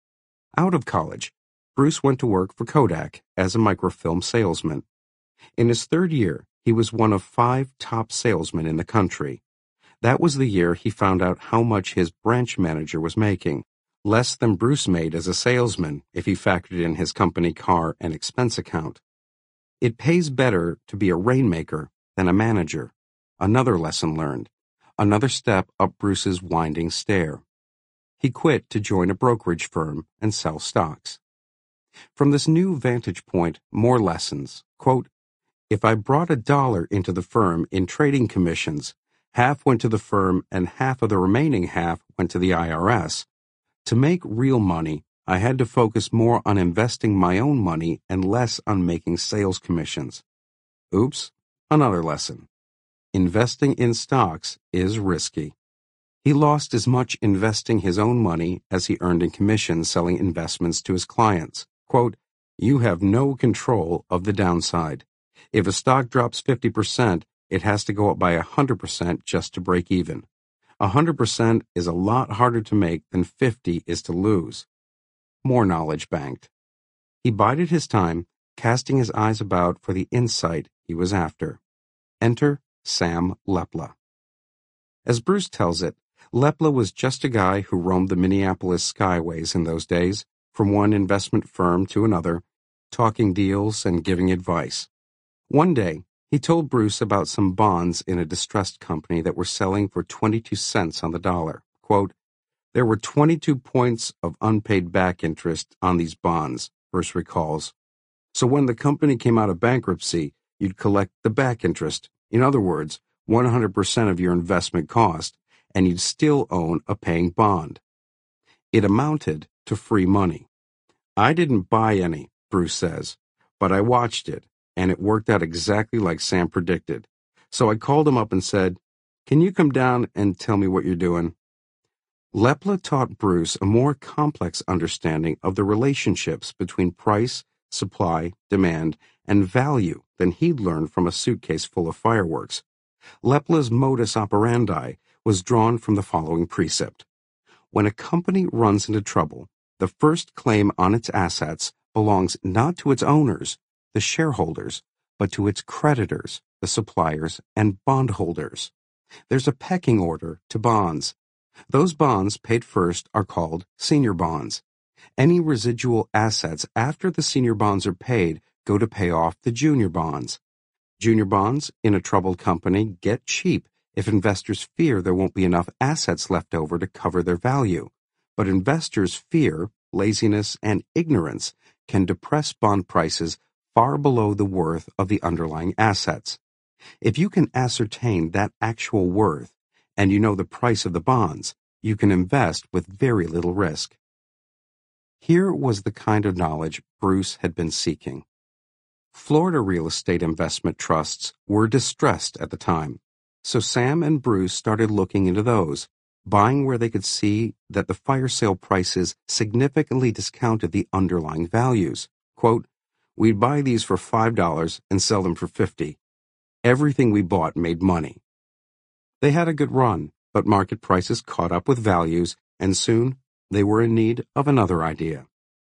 Out of college, Bruce went to work for Kodak as a microfilm salesman. In his third year, he was one of five top salesmen in the country. That was the year he found out how much his branch manager was making, less than Bruce made as a salesman if he factored in his company car and expense account. It pays better to be a rainmaker than a manager. Another lesson learned. Another step up Bruce's winding stair. He quit to join a brokerage firm and sell stocks. From this new vantage point, more lessons. Quote, "If I brought a dollar into the firm in trading commissions, half went to the firm and half of the remaining half went to the I R S. To make real money, I had to focus more on investing my own money and less on making sales commissions." Oops, another lesson. Investing in stocks is risky. He lost as much investing his own money as he earned in commissions selling investments to his clients. Quote, "You have no control of the downside. If a stock drops fifty percent, it has to go up by one hundred percent just to break even. one hundred percent is a lot harder to make than fifty is to lose." More knowledge banked. He bided his time, casting his eyes about for the insight he was after. Enter Sam Lepla. As Bruce tells it, Lepla was just a guy who roamed the Minneapolis skyways in those days, from one investment firm to another, talking deals and giving advice. One day, he told Bruce about some bonds in a distressed company that were selling for twenty-two cents on the dollar. Quote, "There were twenty-two points of unpaid back interest on these bonds," Bruce recalls. "So when the company came out of bankruptcy, you'd collect the back interest. In other words, one hundred percent of your investment cost, and you'd still own a paying bond. It amounted to free money. I didn't buy any," Bruce says, "but I watched it, and it worked out exactly like Sam predicted. So I called him up and said, 'Can you come down and tell me what you're doing?'" Lepla taught Bruce a more complex understanding of the relationships between price, supply, demand, and value than he'd learned from a suitcase full of fireworks. Lepla's modus operandi was drawn from the following precept. When a company runs into trouble, the first claim on its assets belongs not to its owners, the shareholders, but to its creditors, the suppliers, and bondholders. There's a pecking order to bonds. Those bonds paid first are called senior bonds. Any residual assets after the senior bonds are paid go to pay off the junior bonds. Junior bonds in a troubled company get cheap if investors fear there won't be enough assets left over to cover their value. But investors' fear, laziness, and ignorance can depress bond prices far below the worth of the underlying assets. If you can ascertain that actual worth, and you know the price of the bonds, you can invest with very little risk. Here was the kind of knowledge Bruce had been seeking. Florida real estate investment trusts were distressed at the time, so Sam and Bruce started looking into those, buying where they could see that the fire sale prices significantly discounted the underlying values. Quote, "We'd buy these for five dollars and sell them for fifty dollars. Everything we bought made money." They had a good run, but market prices caught up with values, and soon they were in need of another idea.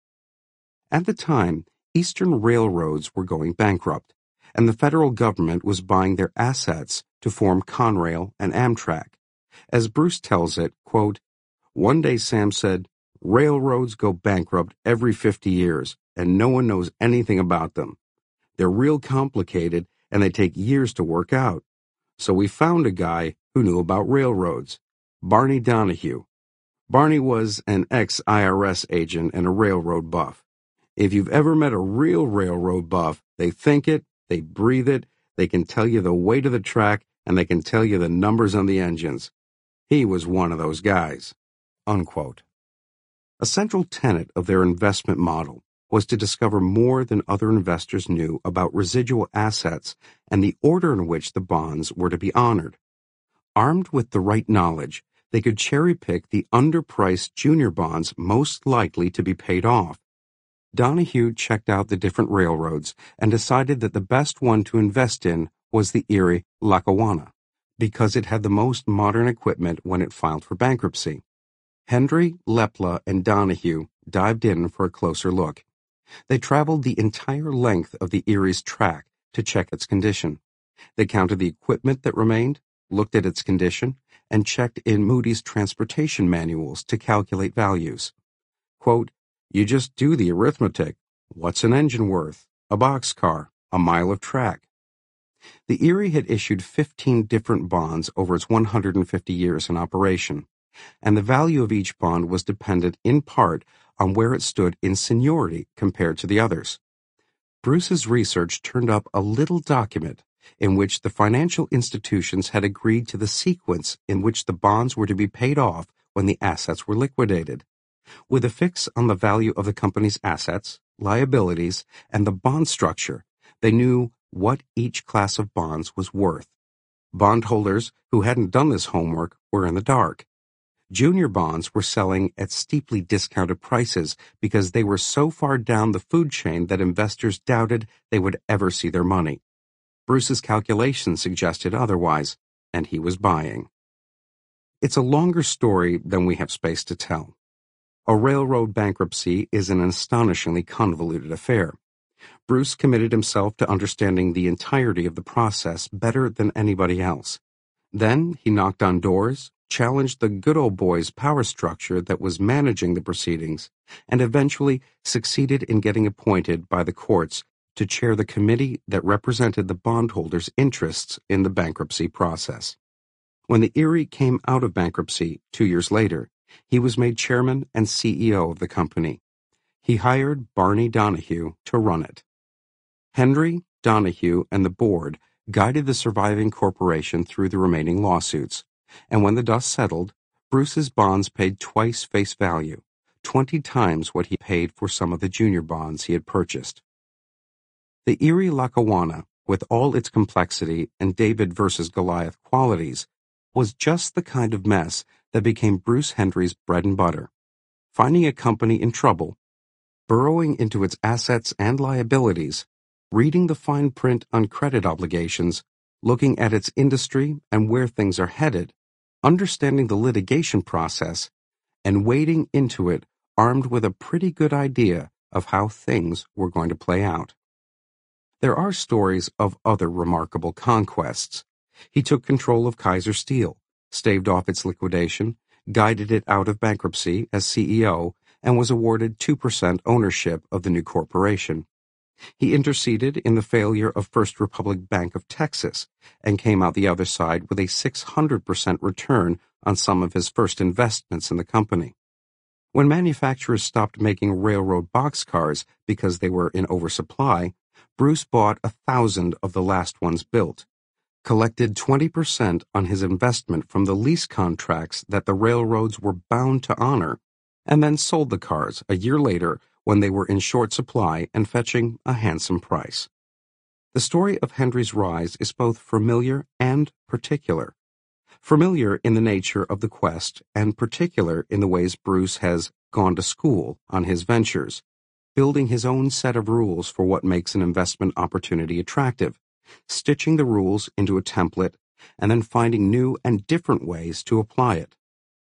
At the time, Eastern railroads were going bankrupt, and the federal government was buying their assets to form Conrail and Amtrak. As Bruce tells it, quote, "One day Sam said, 'Railroads go bankrupt every fifty years, and no one knows anything about them. They're real complicated, and they take years to work out. So we found a guy who knew about railroads, Barney Donahue. Barney was an ex-I R S agent and a railroad buff. If you've ever met a real railroad buff, they think it, they breathe it, they can tell you the weight of the track, and they can tell you the numbers on the engines. He was one of those guys." Unquote. A central tenet of their investment model was to discover more than other investors knew about residual assets and the order in which the bonds were to be honored. Armed with the right knowledge, they could cherry-pick the underpriced junior bonds most likely to be paid off. Donahue checked out the different railroads and decided that the best one to invest in was the Erie Lackawanna, because it had the most modern equipment when it filed for bankruptcy. Hendry, Lepla, and Donahue dived in for a closer look. They traveled the entire length of the Erie's track to check its condition. They counted the equipment that remained, looked at its condition, and checked in Moody's transportation manuals to calculate values. Quote, "You just do the arithmetic. What's an engine worth? A boxcar? A mile of track?" The Erie had issued fifteen different bonds over its one hundred fifty years in operation, and the value of each bond was dependent in part on where it stood in seniority compared to the others. Bruce's research turned up a little document in which the financial institutions had agreed to the sequence in which the bonds were to be paid off when the assets were liquidated. With a fix on the value of the company's assets, liabilities, and the bond structure, they knew what each class of bonds was worth. Bondholders who hadn't done this homework were in the dark. Junior bonds were selling at steeply discounted prices because they were so far down the food chain that investors doubted they would ever see their money. Bruce's calculations suggested otherwise, and he was buying. It's a longer story than we have space to tell. A railroad bankruptcy is an astonishingly convoluted affair. Bruce committed himself to understanding the entirety of the process better than anybody else. Then he knocked on doors, challenged the good old boys power structure that was managing the proceedings, and eventually succeeded in getting appointed by the courts to chair the committee that represented the bondholders' interests in the bankruptcy process. When the Erie came out of bankruptcy two years later, he was made chairman and C E O of the company. He hired Barney Donahue to run it. Henry, Donahue, and the board guided the surviving corporation through the remaining lawsuits, and when the dust settled, Bruce's bonds paid twice face value, twenty times what he paid for some of the junior bonds he had purchased. The Erie Lackawanna, with all its complexity and David versus Goliath qualities, was just the kind of mess that became Bruce Hendry's bread and butter. Finding a company in trouble, burrowing into its assets and liabilities, reading the fine print on credit obligations, looking at its industry and where things are headed, understanding the litigation process, and wading into it armed with a pretty good idea of how things were going to play out. There are stories of other remarkable conquests. He took control of Kaiser Steel, staved off its liquidation, guided it out of bankruptcy as C E O, and was awarded two percent ownership of the new corporation. He interceded in the failure of First Republic Bank of Texas and came out the other side with a six hundred percent return on some of his first investments in the company. When manufacturers stopped making railroad boxcars because they were in oversupply, Bruce bought a thousand of the last ones built, collected twenty percent on his investment from the lease contracts that the railroads were bound to honor, and then sold the cars a year later when they were in short supply and fetching a handsome price. The story of Hendry's rise is both familiar and particular. Familiar in the nature of the quest and particular in the ways Bruce has gone to school on his ventures, building his own set of rules for what makes an investment opportunity attractive, stitching the rules into a template, and then finding new and different ways to apply it.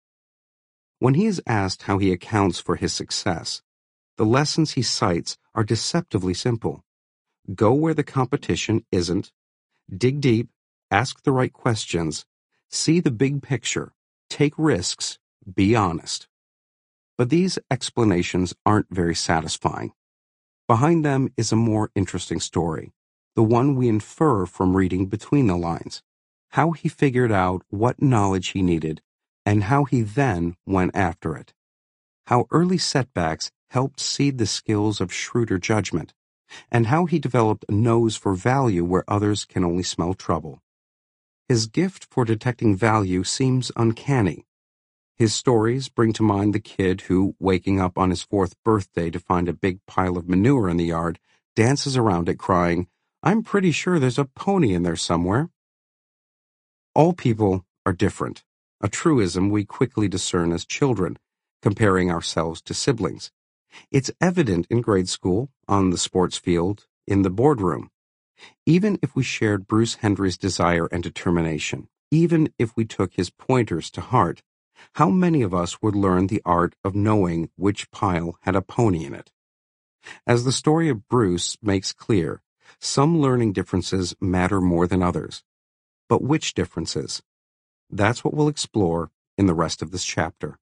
When he is asked how he accounts for his success, the lessons he cites are deceptively simple. Go where the competition isn't, dig deep, ask the right questions, see the big picture, take risks, be honest. But these explanations aren't very satisfying. Behind them is a more interesting story, the one we infer from reading between the lines, how he figured out what knowledge he needed and how he then went after it, how early setbacks helped seed the skills of shrewder judgment, and how he developed a nose for value where others can only smell trouble. His gift for detecting value seems uncanny. His stories bring to mind the kid who, waking up on his fourth birthday to find a big pile of manure in the yard, dances around it crying, "I'm pretty sure there's a pony in there somewhere." All people are different, a truism we quickly discern as children, comparing ourselves to siblings. It's evident in grade school, on the sports field, in the boardroom. Even if we shared Bruce Hendry's desire and determination, even if we took his pointers to heart, how many of us would learn the art of knowing which pile had a pony in it? As the story of Bruce makes clear, some learning differences matter more than others. But which differences? That's what we'll explore in the rest of this chapter.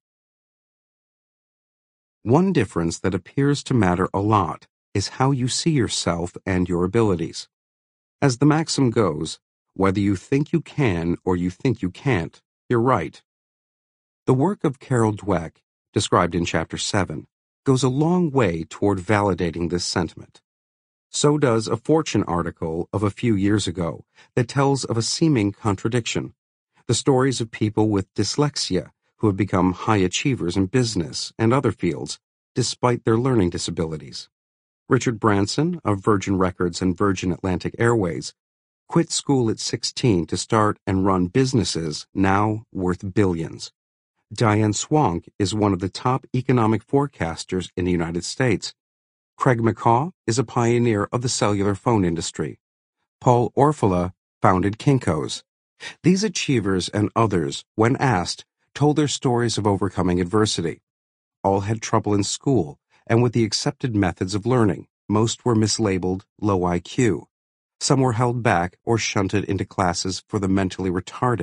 One difference that appears to matter a lot is how you see yourself and your abilities. As the maxim goes, whether you think you can or you think you can't, you're right. The work of Carol Dweck, described in Chapter seven, goes a long way toward validating this sentiment. So does a Fortune article of a few years ago that tells of a seeming contradiction, the stories of people with dyslexia who have become high achievers in business and other fields despite their learning disabilities. Richard Branson of Virgin Records and Virgin Atlantic Airways quit school at sixteen to start and run businesses now worth billions. Diane Swank is one of the top economic forecasters in the United States. Craig McCaw is a pioneer of the cellular phone industry. Paul Orfalea founded Kinko's. These achievers and others, when asked, told their stories of overcoming adversity. All had trouble in school, and with the accepted methods of learning, most were mislabeled low I Q. Some were held back or shunted into classes for the mentally retarded,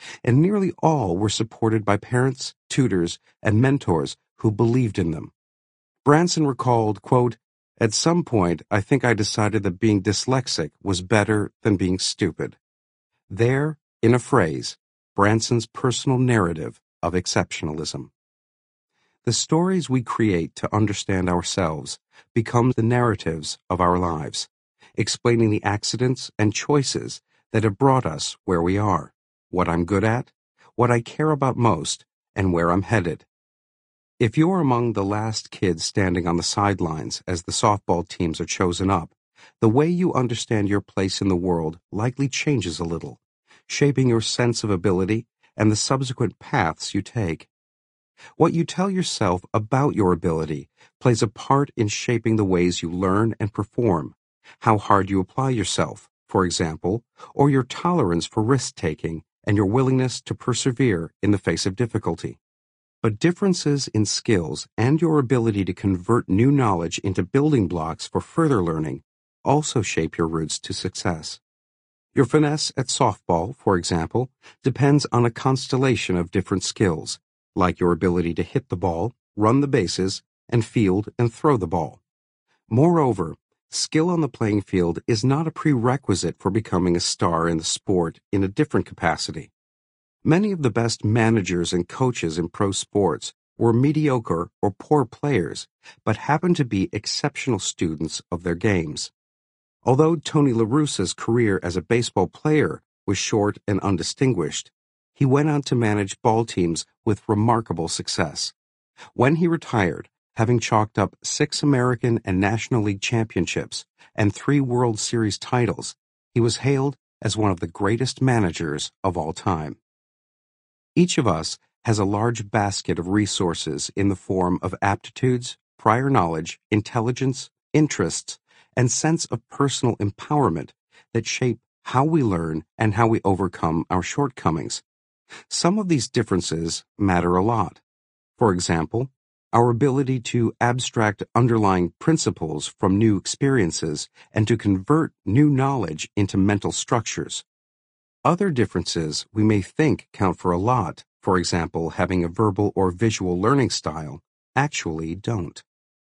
and nearly all were supported by parents, tutors, and mentors who believed in them. Branson recalled, quote, "At some point, I think I decided that being dyslexic was better than being stupid." There, in a phrase, Branson's personal narrative of exceptionalism. The stories we create to understand ourselves become the narratives of our lives, explaining the accidents and choices that have brought us where we are, what I'm good at, what I care about most, and where I'm headed. If you're among the last kids standing on the sidelines as the softball teams are chosen up, the way you understand your place in the world likely changes a little, shaping your sense of ability and the subsequent paths you take. What you tell yourself about your ability plays a part in shaping the ways you learn and perform, how hard you apply yourself, for example, or your tolerance for risk-taking and your willingness to persevere in the face of difficulty. But differences in skills and your ability to convert new knowledge into building blocks for further learning also shape your routes to success. Your finesse at softball, for example, depends on a constellation of different skills, like your ability to hit the ball, run the bases, and field and throw the ball. Moreover, skill on the playing field is not a prerequisite for becoming a star in the sport in a different capacity. Many of the best managers and coaches in pro sports were mediocre or poor players, but happened to be exceptional students of their games. Although Tony La Russa's career as a baseball player was short and undistinguished, he went on to manage ball teams with remarkable success. When he retired, having chalked up six American and National League championships and three World Series titles, he was hailed as one of the greatest managers of all time. Each of us has a large basket of resources in the form of aptitudes, prior knowledge, intelligence, interests, and sense of personal empowerment that shape how we learn and how we overcome our shortcomings. Some of these differences matter a lot. For example, our ability to abstract underlying principles from new experiences and to convert new knowledge into mental structures. Other differences we may think count for a lot, for example, having a verbal or visual learning style, actually don't.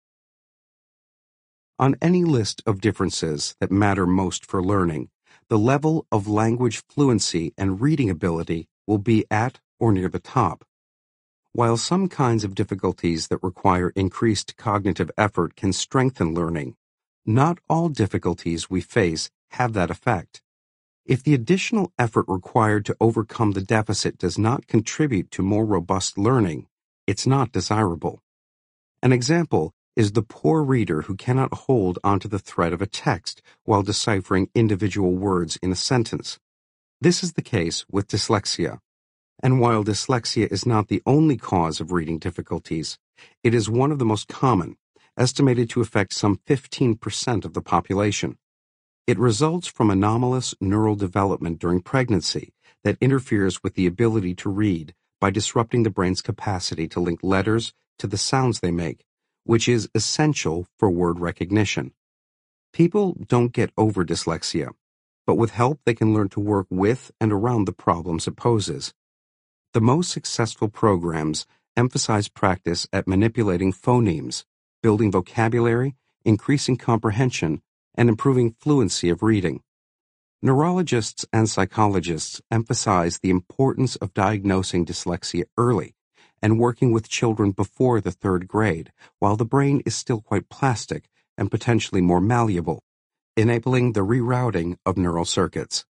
On any list of differences that matter most for learning, the level of language fluency and reading ability will be at or near the top. While some kinds of difficulties that require increased cognitive effort can strengthen learning, not all difficulties we face have that effect. If the additional effort required to overcome the deficit does not contribute to more robust learning, it's not desirable. An example is the poor reader who cannot hold onto the thread of a text while deciphering individual words in a sentence. This is the case with dyslexia. And while dyslexia is not the only cause of reading difficulties, it is one of the most common, estimated to affect some fifteen percent of the population. It results from anomalous neural development during pregnancy that interferes with the ability to read by disrupting the brain's capacity to link letters to the sounds they make, which is essential for word recognition. People don't get over dyslexia, but with help they can learn to work with and around the problems it poses. The most successful programs emphasize practice at manipulating phonemes, building vocabulary, increasing comprehension, and improving fluency of reading. Neurologists and psychologists emphasize the importance of diagnosing dyslexia early and working with children before the third grade, while the brain is still quite plastic and potentially more malleable, enabling the rerouting of neural circuits.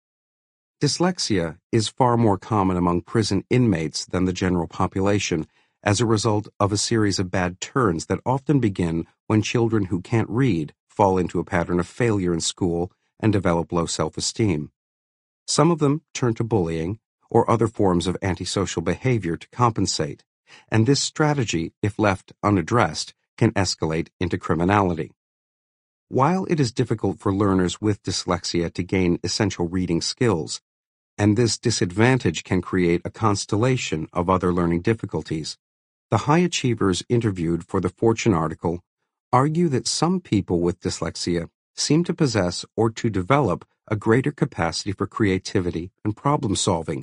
Dyslexia is far more common among prison inmates than the general population as a result of a series of bad turns that often begin when children who can't read fall into a pattern of failure in school and develop low self-esteem. Some of them turn to bullying or other forms of antisocial behavior to compensate, and this strategy, if left unaddressed, can escalate into criminality. While it is difficult for learners with dyslexia to gain essential reading skills, and this disadvantage can create a constellation of other learning difficulties, the high achievers interviewed for the Fortune article argue that some people with dyslexia seem to possess or to develop a greater capacity for creativity and problem solving,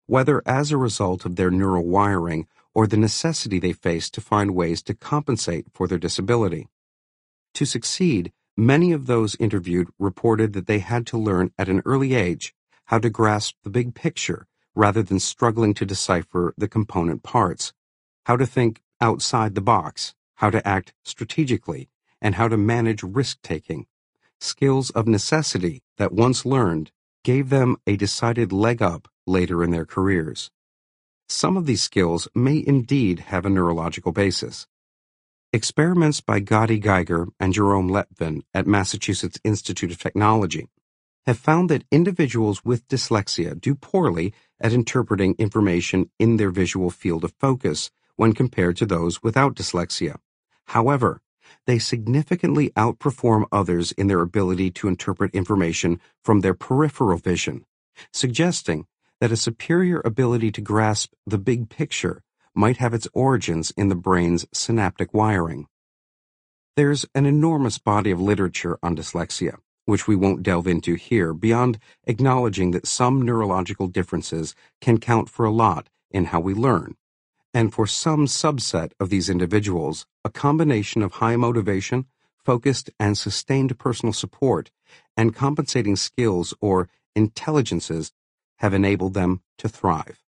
whether as a result of their neural wiring or the necessity they face to find ways to compensate for their disability. To succeed, many of those interviewed reported that they had to learn at an early age how to grasp the big picture rather than struggling to decipher the component parts, how to think outside the box, how to act strategically, and how to manage risk-taking. Skills of necessity that once learned gave them a decided leg up later in their careers. Some of these skills may indeed have a neurological basis. Experiments by Gadi Geiger and Jerome Letvin at Massachusetts Institute of Technology have found that individuals with dyslexia do poorly at interpreting information in their visual field of focus when compared to those without dyslexia. However, they significantly outperform others in their ability to interpret information from their peripheral vision, suggesting that a superior ability to grasp the big picture might have its origins in the brain's synaptic wiring. There's an enormous body of literature on dyslexia, which we won't delve into here beyond acknowledging that some neurological differences can count for a lot in how we learn. And for some subset of these individuals, a combination of high motivation, focused and sustained personal support, and compensating skills or intelligences have enabled them to thrive.